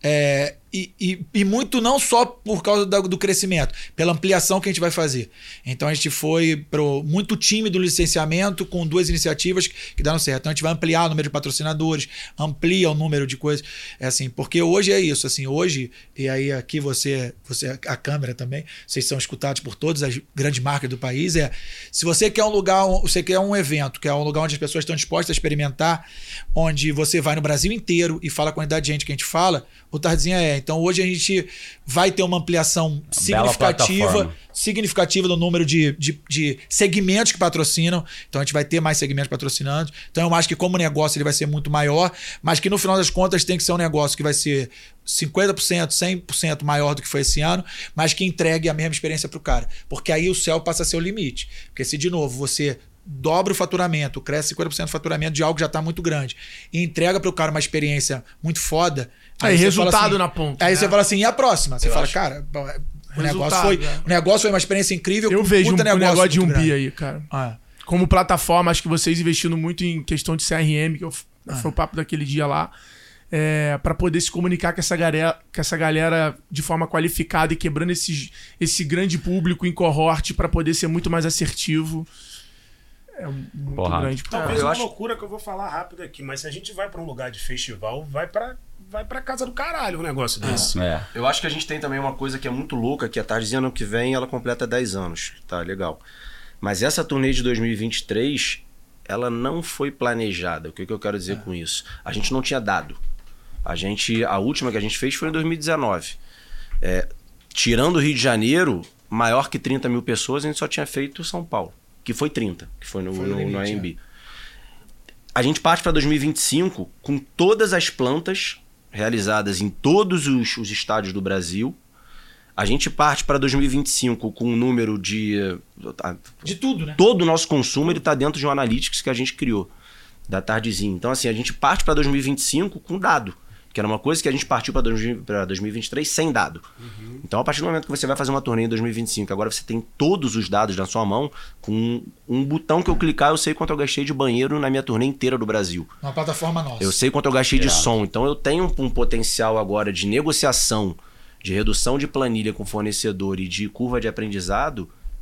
É, e, e, e muito não só por causa do, do crescimento, pela ampliação que a gente vai fazer. Então a gente foi pro muito tímido licenciamento com duas iniciativas que deram certo. Então a gente vai ampliar o número de patrocinadores, amplia o número de coisas. É assim, porque hoje é isso, assim, hoje, e aí aqui você, você a câmera também, vocês são escutados por todas as grandes marcas do país, é se você quer um lugar, você quer um evento, que é um lugar onde as pessoas estão dispostas a experimentar, onde você vai no Brasil inteiro e fala a quantidade de gente que a gente fala, o Tardezinha é. Então hoje a gente vai ter uma ampliação significativa, significativa no número de, de, de segmentos que patrocinam. Então a gente vai ter mais segmentos patrocinando. Então eu acho que como negócio ele vai ser muito maior, mas que no final das contas tem que ser um negócio que vai ser cinquenta por cento, cem por cento maior do que foi esse ano, mas que entregue a mesma experiência para o cara. Porque aí o céu passa a ser o limite. Porque se de novo você dobra o faturamento, cresce cinquenta por cento do faturamento de algo que já está muito grande e entrega para o cara uma experiência muito foda. Aí, aí resultado assim, na ponta. Aí né? você fala assim, e a próxima? Você eu fala, acho... cara, o negócio, foi, é. o negócio foi uma experiência incrível. Eu vejo um, negócio, negócio de um grande. bi aí, cara. Ah. Como plataforma, acho que vocês investindo muito em questão de C R M, que eu, ah. foi o papo daquele dia lá, é, para poder se comunicar com essa, galera, com essa galera de forma qualificada e quebrando esse, esse grande público em cohorte para poder ser muito mais assertivo. É muito Porra. grande. Talvez eu uma acho... loucura que eu vou falar rápido aqui, mas se a gente vai pra um lugar de festival, vai pra, vai pra casa do caralho um negócio desse. É. Eu acho que a gente tem também uma coisa que é muito louca, que a Tardezinha ano que vem ela completa dez anos. Tá, legal. Mas essa turnê de dois mil e vinte e três, ela não foi planejada. O que, que eu quero dizer é. com isso? A gente não tinha dado. A gente, a última que a gente fez foi em dois mil e dezenove. É, tirando o Rio de Janeiro, maior que trinta mil pessoas, a gente só tinha feito São Paulo. Que foi trinta, que foi no, foi no, no, no A M B. É. A gente parte para dois mil e vinte e cinco com todas as plantas realizadas em todos os, os estádios do Brasil. A gente parte para dois mil e vinte e cinco com um número de... De tudo, né? Todo o nosso consumo está dentro de um analytics que a gente criou, da Tardezinha. Então, assim, a gente parte para dois mil e vinte e cinco com dado. Que era uma coisa que a gente partiu para dois mil e vinte e três sem dado. Uhum. Então, a partir do momento que você vai fazer uma turnê em dois mil e vinte e cinco, agora você tem todos os dados na sua mão, com um, um botão que eu clicar, eu sei quanto eu gastei de banheiro na minha turnê inteira do Brasil. Uma plataforma nossa. Eu sei quanto eu gastei Irado. de som. Então, eu tenho um, um potencial agora de negociação, de redução de planilha com fornecedor e de curva de aprendizado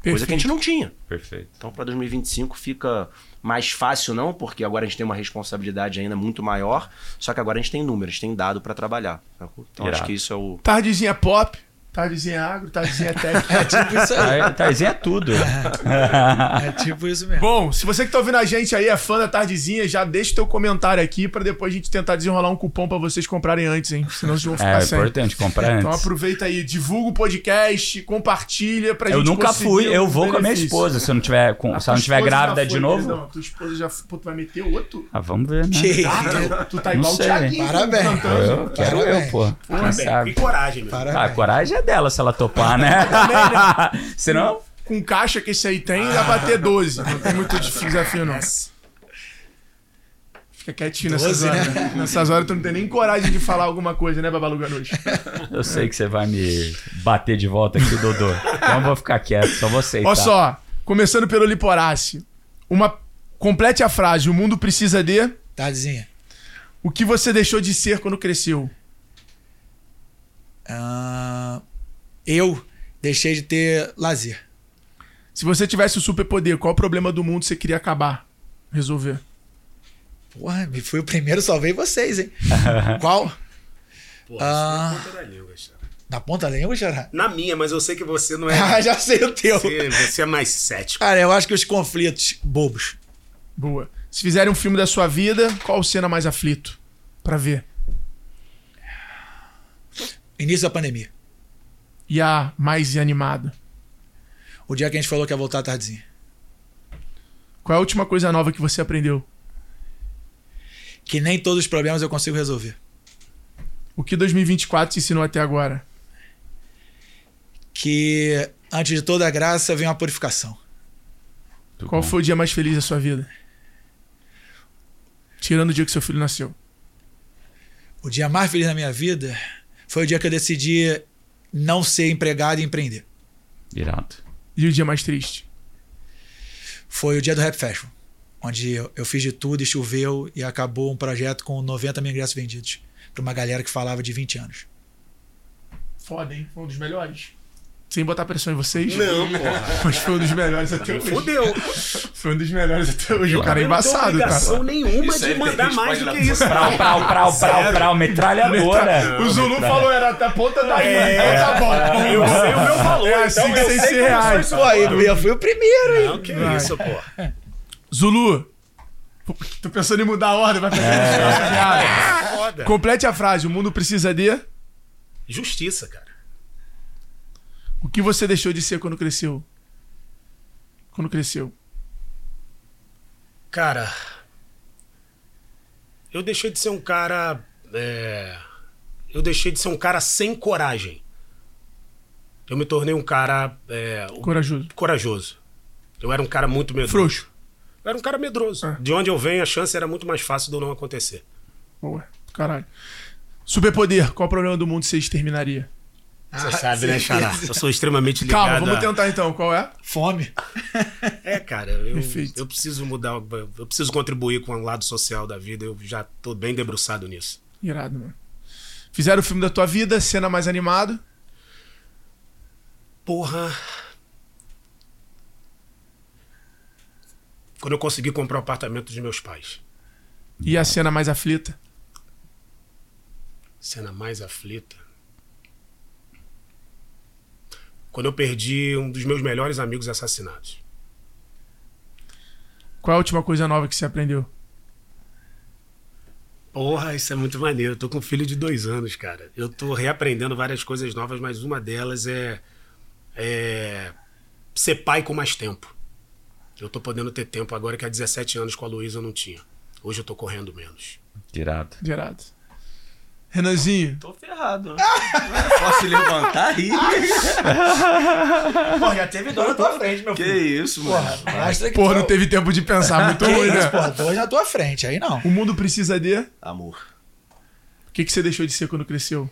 Coisa que a gente não tinha. Perfeito. Então, para dois mil e vinte e cinco fica mais fácil, não, porque agora a gente tem uma responsabilidade ainda muito maior, só que agora a gente tem números, tem dado para trabalhar. Sacou? Então, Irado. acho que isso é o... Tardezinha pop, tardezinha agro, tardezinha técnica. É tipo isso aí. Tarzinho é tudo. É tipo isso mesmo. Bom, se você que tá ouvindo a gente aí é fã da Tardezinha, já deixa o teu comentário aqui pra depois a gente tentar desenrolar um cupom pra vocês comprarem antes, hein? Senão vocês vão ficar É sem. importante comprar Então antes. aproveita aí, divulga o podcast, compartilha pra Eu gente nunca conseguir fui, eu um vou com a minha benefício. esposa, se eu não tiver, com, A se ela tua não estiver esposa já grávida de foi, novo. Não, tua esposa já... Pô, tu vai meter outro? Ah, vamos ver, né? Que- Ah, tu tá Não igual o sei. Thiaguinho. Parabéns. cantando. Eu quero eu, Parabéns. pô. Quem Parabéns. sabe? Que coragem, meu. Parabéns. Ah, a coragem é dela se ela topar, né? Senão... Com caixa que esse aí tem, dá pra ter doze. Não tem muito desafio, não. Fica quietinho nessas doze, horas. né? Né? Nessas horas tu não tem nem coragem de falar alguma coisa, né, Babalu Ganush? Eu sei que você vai me bater de volta aqui, Dodô. Então eu vou ficar quieto, só vou aceitar. Olha só, começando pelo Liporace. Uma... Complete a frase. O mundo precisa de... Tardezinha. O que você deixou de ser quando cresceu? Ah, eu deixei de ter lazer. Se você tivesse o superpoder, qual o problema do mundo você queria acabar? Resolver? Porra, me fui o primeiro, salvei vocês, hein? Qual? Pô, Ah. isso é ponta da língua, cara. Na ponta da língua, Xará? Na minha, mas eu sei que você não é. Ah, já sei o teu. Você, você é mais cético. Cara, eu acho que os conflitos bobos. Boa. Se fizerem um filme da sua vida, qual cena mais aflito? Pra ver. Início da pandemia. E a mais animada? O dia que a gente falou que ia voltar à tardezinha. Qual é a última coisa nova que você aprendeu? Que nem todos os problemas eu consigo resolver. O que dois mil e vinte e quatro te ensinou até agora? Que antes de toda a graça vem uma purificação. Muito Qual bom. foi o dia mais feliz da sua vida? Tirando o dia que seu filho nasceu. O dia mais feliz da minha vida foi o dia que eu decidi não ser empregado e empreender. Irado. E o dia mais triste? Foi o dia do Rap Festival, onde eu, eu fiz de tudo e choveu e acabou um projeto com noventa mil ingressos vendidos para uma galera que falava de vinte anos. Foda, hein? Foi um dos melhores. Sem botar pressão em vocês. Não, porra. Mas foi um dos melhores até hoje. Fudeu. Foi um dos melhores até hoje. O cara é Eu não tenho embaçado, obrigação cara. nenhuma Isso aí de mandar tem mais do resposta que na isso. Prau, prau, prau, prau, prau, metralhadora. O Zulu falou, era até a ponta da língua. É. Então tá bom. Eu sei o meu valor. É assim então que eu tem sei que ser como reais. foi Pô, aí isso. eu fui o primeiro, hein? Não, que Vai. isso, pô. Zulu. Pô, tô pensando em mudar a ordem, vai fazer é. Foda. Complete a frase. O mundo precisa de... Justiça, cara. O que você deixou de ser quando cresceu? Quando cresceu. Cara, eu deixei de ser um cara. é, Eu deixei de ser um cara sem coragem. Eu me tornei um cara é, Corajoso. corajoso. Eu era um cara muito medroso. Frouxo. Eu era um cara medroso. Ah. De onde eu venho, a chance era muito mais fácil de eu não acontecer. Boa. Caralho. Superpoder. Qual o problema do mundo você exterminaria? Você sabe, né, Xará? Eu sou extremamente ligado. Calma, vamos a- tentar então. Qual é? Fome. É, cara, eu, Perfeito. eu preciso mudar, eu preciso contribuir com o lado social da vida. Eu já tô bem debruçado nisso. Irado, mano. Fizeram o filme da tua vida, cena mais animada. Porra. Quando eu consegui comprar o apartamento dos meus pais. E a cena mais aflita. Cena mais aflita. Quando eu perdi um dos meus melhores amigos assassinados. Qual é a última coisa nova que você aprendeu? Porra, isso é muito maneiro. Eu tô com um filho de dois anos, cara. Eu tô reaprendendo várias coisas novas, mas uma delas é, é ser pai com mais tempo. Eu tô podendo ter tempo agora que há dezessete anos com a Luísa eu não tinha. Hoje eu tô correndo menos. Irado. Irado. Renanzinho. Tô ferrado. Né? Posso levantar aí? Pô, já teve dois na tua frente, meu Que filho. isso, mano. Porra, mostra que Porra, tu- não teve tempo de pensar. Muito Que ruim, isso, né? porra, dois na tua frente, aí não. O mundo precisa de... O Amor. que, que você deixou de ser quando cresceu?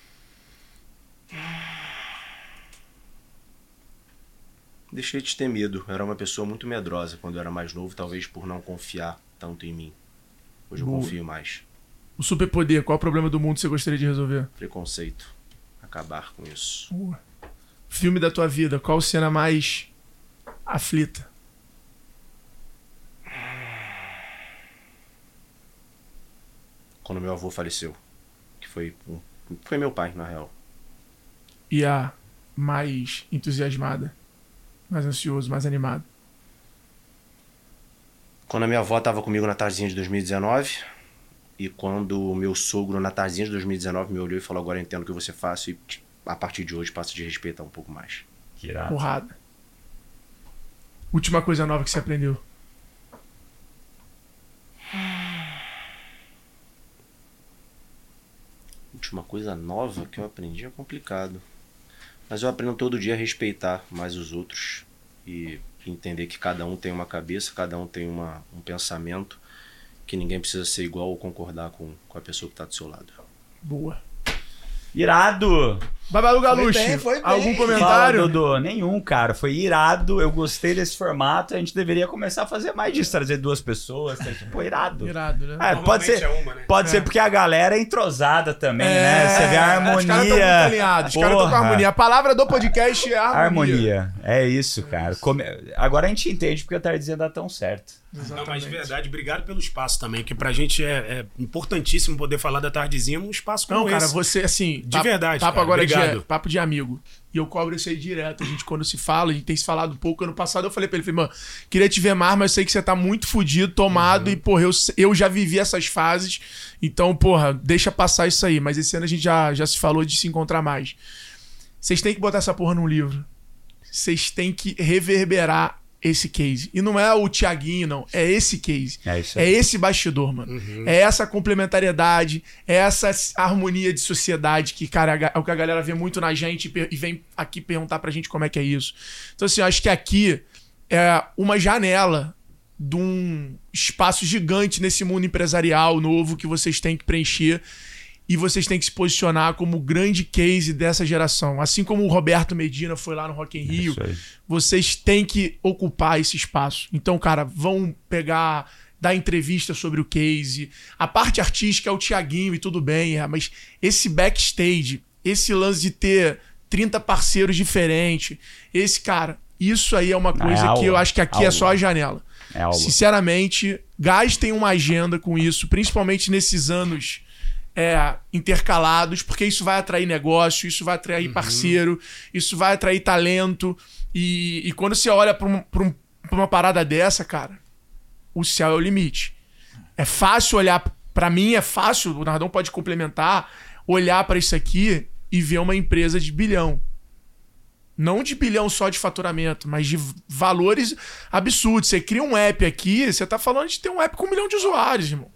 Deixei de ter medo. Eu era uma pessoa muito medrosa quando eu era mais novo, talvez por não confiar tanto em mim. Hoje eu Boa. confio mais. O superpoder. Qual o problema do mundo você gostaria de resolver? Preconceito. Acabar com isso. Boa. Filme da tua vida. Qual cena mais aflita? Quando meu avô faleceu. Que foi, foi meu pai, na real. E a mais entusiasmada? Mais ansioso, mais animado? Quando a minha avó tava comigo na tardezinha de dois mil e dezenove. E quando o meu sogro, na tardezinha de dois mil e dezenove, me olhou e falou: agora eu entendo o que você faz e a partir de hoje passa de respeitar um pouco mais. Que irado. Porrada. Última coisa nova que você aprendeu? Última coisa nova que eu aprendi é complicado. Mas eu aprendo todo dia a respeitar mais os outros. E entender que cada um tem uma cabeça, cada um tem uma, um pensamento. Que ninguém precisa ser igual ou concordar com, com a pessoa que está do seu lado. Boa. Irado! Babalu Galucci, bem, foi bem. algum Fala, comentário? Dudu. Nenhum, cara. Foi irado. Eu gostei desse formato. A gente deveria começar a fazer mais disso. Trazer duas pessoas. Pô, irado. Irado, né? É, pode ser, é uma, né? pode É. ser porque a galera é entrosada também, É, né? Você vê a harmonia. Os caras estão muito alinhados. Os caras estão com Porra. harmonia. A palavra do podcast é harmonia. Harmonia. É isso, cara. Come- Agora a gente entende porque a tardezinha dá tão certo. Não, mas de verdade, obrigado pelo espaço também, que pra gente é, é importantíssimo poder falar da tardezinha num espaço como Não, cara, esse. você, assim... De verdade, Papo cara, agora obrigado. de, papo de amigo. E eu cobro isso aí direto. A gente, quando se fala, a gente tem se falado um pouco. Ano passado eu falei pra ele, falei, mano, queria te ver mais, mas eu sei que você tá muito fudido, tomado. Uhum. E, porra, eu, eu já vivi essas fases. Então, porra, deixa passar isso aí. Mas esse ano a gente já, já se falou de se encontrar mais. Vocês têm que botar essa porra num livro. Vocês têm que reverberar esse case. E não é o Thiaguinho, não. É esse case. É isso É aí. esse bastidor, mano. É essa complementariedade, é essa harmonia de sociedade que, cara, é o que a galera vê muito na gente e per- e vem aqui perguntar pra gente como é que é isso. Então, assim, eu acho que aqui é uma janela de um espaço gigante nesse mundo empresarial novo que vocês têm que preencher. E vocês têm que se posicionar como o grande case dessa geração. Assim como o Roberto Medina foi lá no Rock in Rio, isso aí. vocês têm que ocupar esse espaço. Então, cara, vão pegar, dar entrevista sobre o case. A parte artística é o Thiaguinho e tudo bem, é, mas esse backstage, esse lance de ter trinta parceiros diferentes, esse, cara, isso aí é uma coisa é aula, que eu acho que aqui aula. é só a janela. É aula. Sinceramente, gastem uma agenda com isso, principalmente nesses anos é, intercalados, porque isso vai atrair negócio, isso vai atrair parceiro, isso vai atrair talento. E, e quando você olha pra, um, pra, um, pra uma parada dessa, cara, o céu é o limite. É fácil olhar, pra mim é fácil, o Nardão pode complementar, olhar pra isso aqui e ver uma empresa de bilhão. Não de bilhão só de faturamento, mas de valores absurdos. Você cria um app aqui, você tá falando de ter um app com um milhão de usuários, irmão.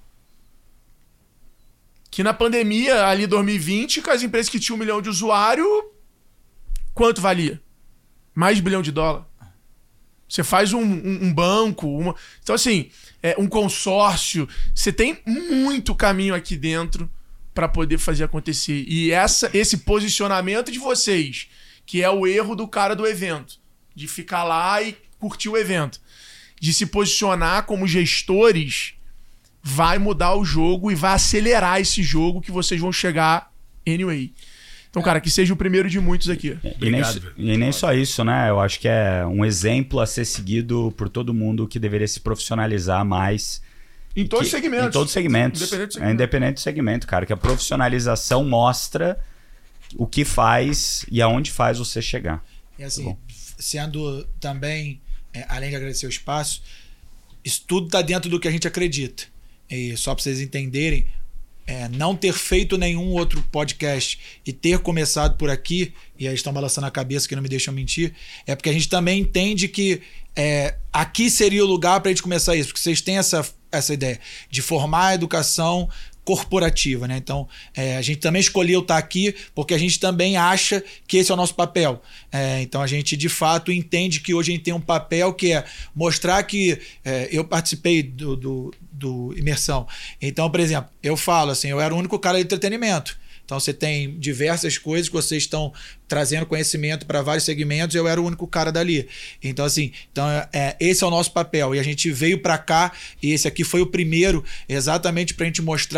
Que na pandemia, ali dois mil e vinte, com as empresas que tinham um milhão de usuários, quanto valia? Mais de bilhão de dólar. Você faz um, um, um banco, uma... Então, assim, é, um consórcio. Você tem muito caminho aqui dentro para poder fazer acontecer. E essa, esse posicionamento de vocês, que é o erro do cara do evento, de ficar lá e curtir o evento, de se posicionar como gestores, vai mudar o jogo e vai acelerar esse jogo que vocês vão chegar anyway. Então, cara, que seja o primeiro de muitos aqui. E nem, e nem só isso, né? Eu acho que é um exemplo a ser seguido por todo mundo que deveria se profissionalizar mais. Em todos os Que- segmentos. Em todos os segmentos. Independente do É segmento. independente do segmento, cara. Que a profissionalização mostra o que faz e aonde faz você chegar. E assim, Tá bom. sendo também, é, além de agradecer o espaço, isso tudo tá dentro do que a gente acredita. E só para vocês entenderem, é, não ter feito nenhum outro podcast e ter começado por aqui, e aí estão balançando a cabeça que não me deixam mentir, é porque a gente também entende que é, aqui seria o lugar para a gente começar isso, porque vocês têm essa, essa ideia de formar a educação corporativa, né? Então, é, a gente também escolheu estar aqui porque a gente também acha que esse é o nosso papel. É, então, a gente, de fato, entende que hoje a gente tem um papel que é mostrar que... É, eu participei do, do, do Imersão. Então, por exemplo, eu falo assim, eu era o único cara de entretenimento. Então, você tem diversas coisas que vocês estão trazendo conhecimento para vários segmentos, eu era o único cara dali. Então, assim, então, é, esse é o nosso papel. E a gente veio para cá, e esse aqui foi o primeiro, exatamente para a gente mostrar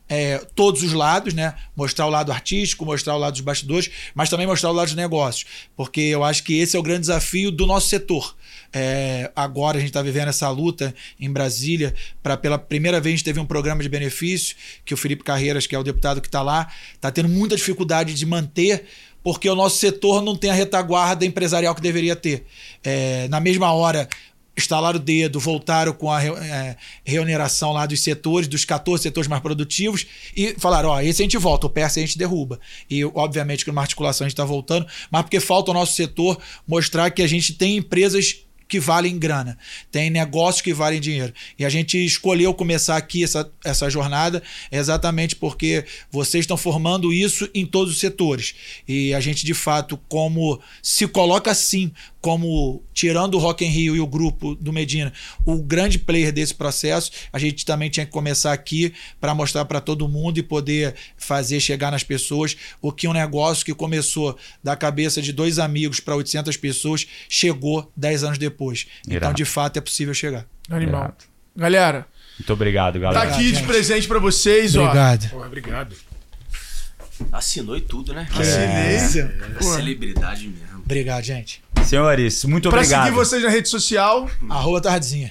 é, todos os lados, né? Mostrar o lado artístico, mostrar o lado dos bastidores, mas também mostrar o lado dos negócios. Porque eu acho que esse é o grande desafio do nosso setor. É, agora a gente está vivendo essa luta em Brasília. Pra, pela primeira vez a gente teve um programa de benefício que o Felipe Carreiras, que é o deputado que está lá, está tendo muita dificuldade de manter, porque o nosso setor não tem a retaguarda empresarial que deveria ter. É, na mesma hora, estalaram o dedo, voltaram com a é, reoneração lá dos setores, dos quatorze setores mais produtivos, e falaram, ó, esse a gente volta, o P S a gente derruba. E obviamente que numa articulação a gente está voltando, mas porque falta o nosso setor mostrar que a gente tem empresas que valem grana, tem negócios que valem dinheiro. E a gente escolheu começar aqui essa, essa jornada exatamente porque vocês estão formando isso em todos os setores. E a gente, de fato, como se coloca assim, como tirando o Rock in Rio e o grupo do Medina, o grande player desse processo, a gente também tinha que começar aqui para mostrar para todo mundo e poder fazer chegar nas pessoas o que um negócio que começou da cabeça de dois amigos para oitocentas pessoas chegou dez anos depois. Então, Irado. de fato, é possível chegar. Animal. Irado. Galera, Muito obrigado, tá galera. aqui de gente. presente pra vocês, Obrigado. Porra, obrigado. Assinou e tudo, né? ó. Assinei. É Pô. celebridade mesmo. Obrigado, gente. Senhores, muito Pra obrigado. seguir vocês na rede social, Arroba Tardezinha.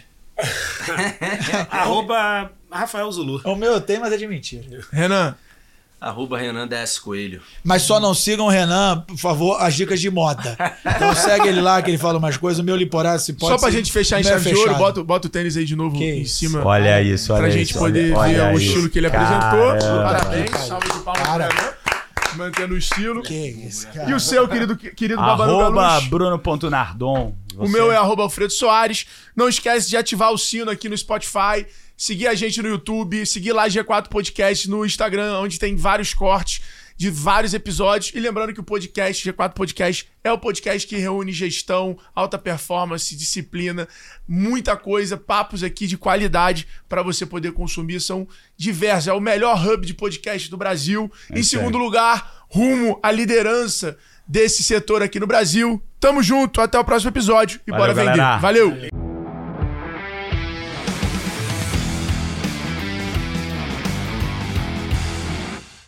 Arroba Rafael Zulu. O meu tem, mas é de mentira. Renan. Arroba Renan D S Coelho. Mas só não sigam o Renan, por favor, as dicas de moda. Então segue ele lá, que ele fala umas coisas. O meu Liporá, se pode Só pra ser- gente fechar em não é chave de ouro, fechado. bota, bota o tênis aí de novo Que em isso. cima. Olha isso, olha Pra isso. gente poder olha, ver olha o isso. estilo que ele apresentou. Caramba. Parabéns, salve de palmas Cara. pro Renan. Mantendo o estilo. Que isso, cara. E o seu, querido, querido Babalu Arroba Galuz? Bruno.Nardon. O meu é arroba Alfredo Soares. Não esquece de ativar o sino aqui no Spotify, seguir a gente no YouTube, seguir lá G quatro Podcast no Instagram, onde tem vários cortes de vários episódios. E lembrando que o podcast, G quatro Podcast, é o podcast que reúne gestão, alta performance, disciplina, muita coisa, papos aqui de qualidade para você poder consumir. São diversos. É o melhor hub de podcast do Brasil. É em isso aí. segundo lugar, rumo à liderança desse setor aqui no Brasil. Tamo junto, até o próximo episódio e Valeu, bora vender. galera. Valeu!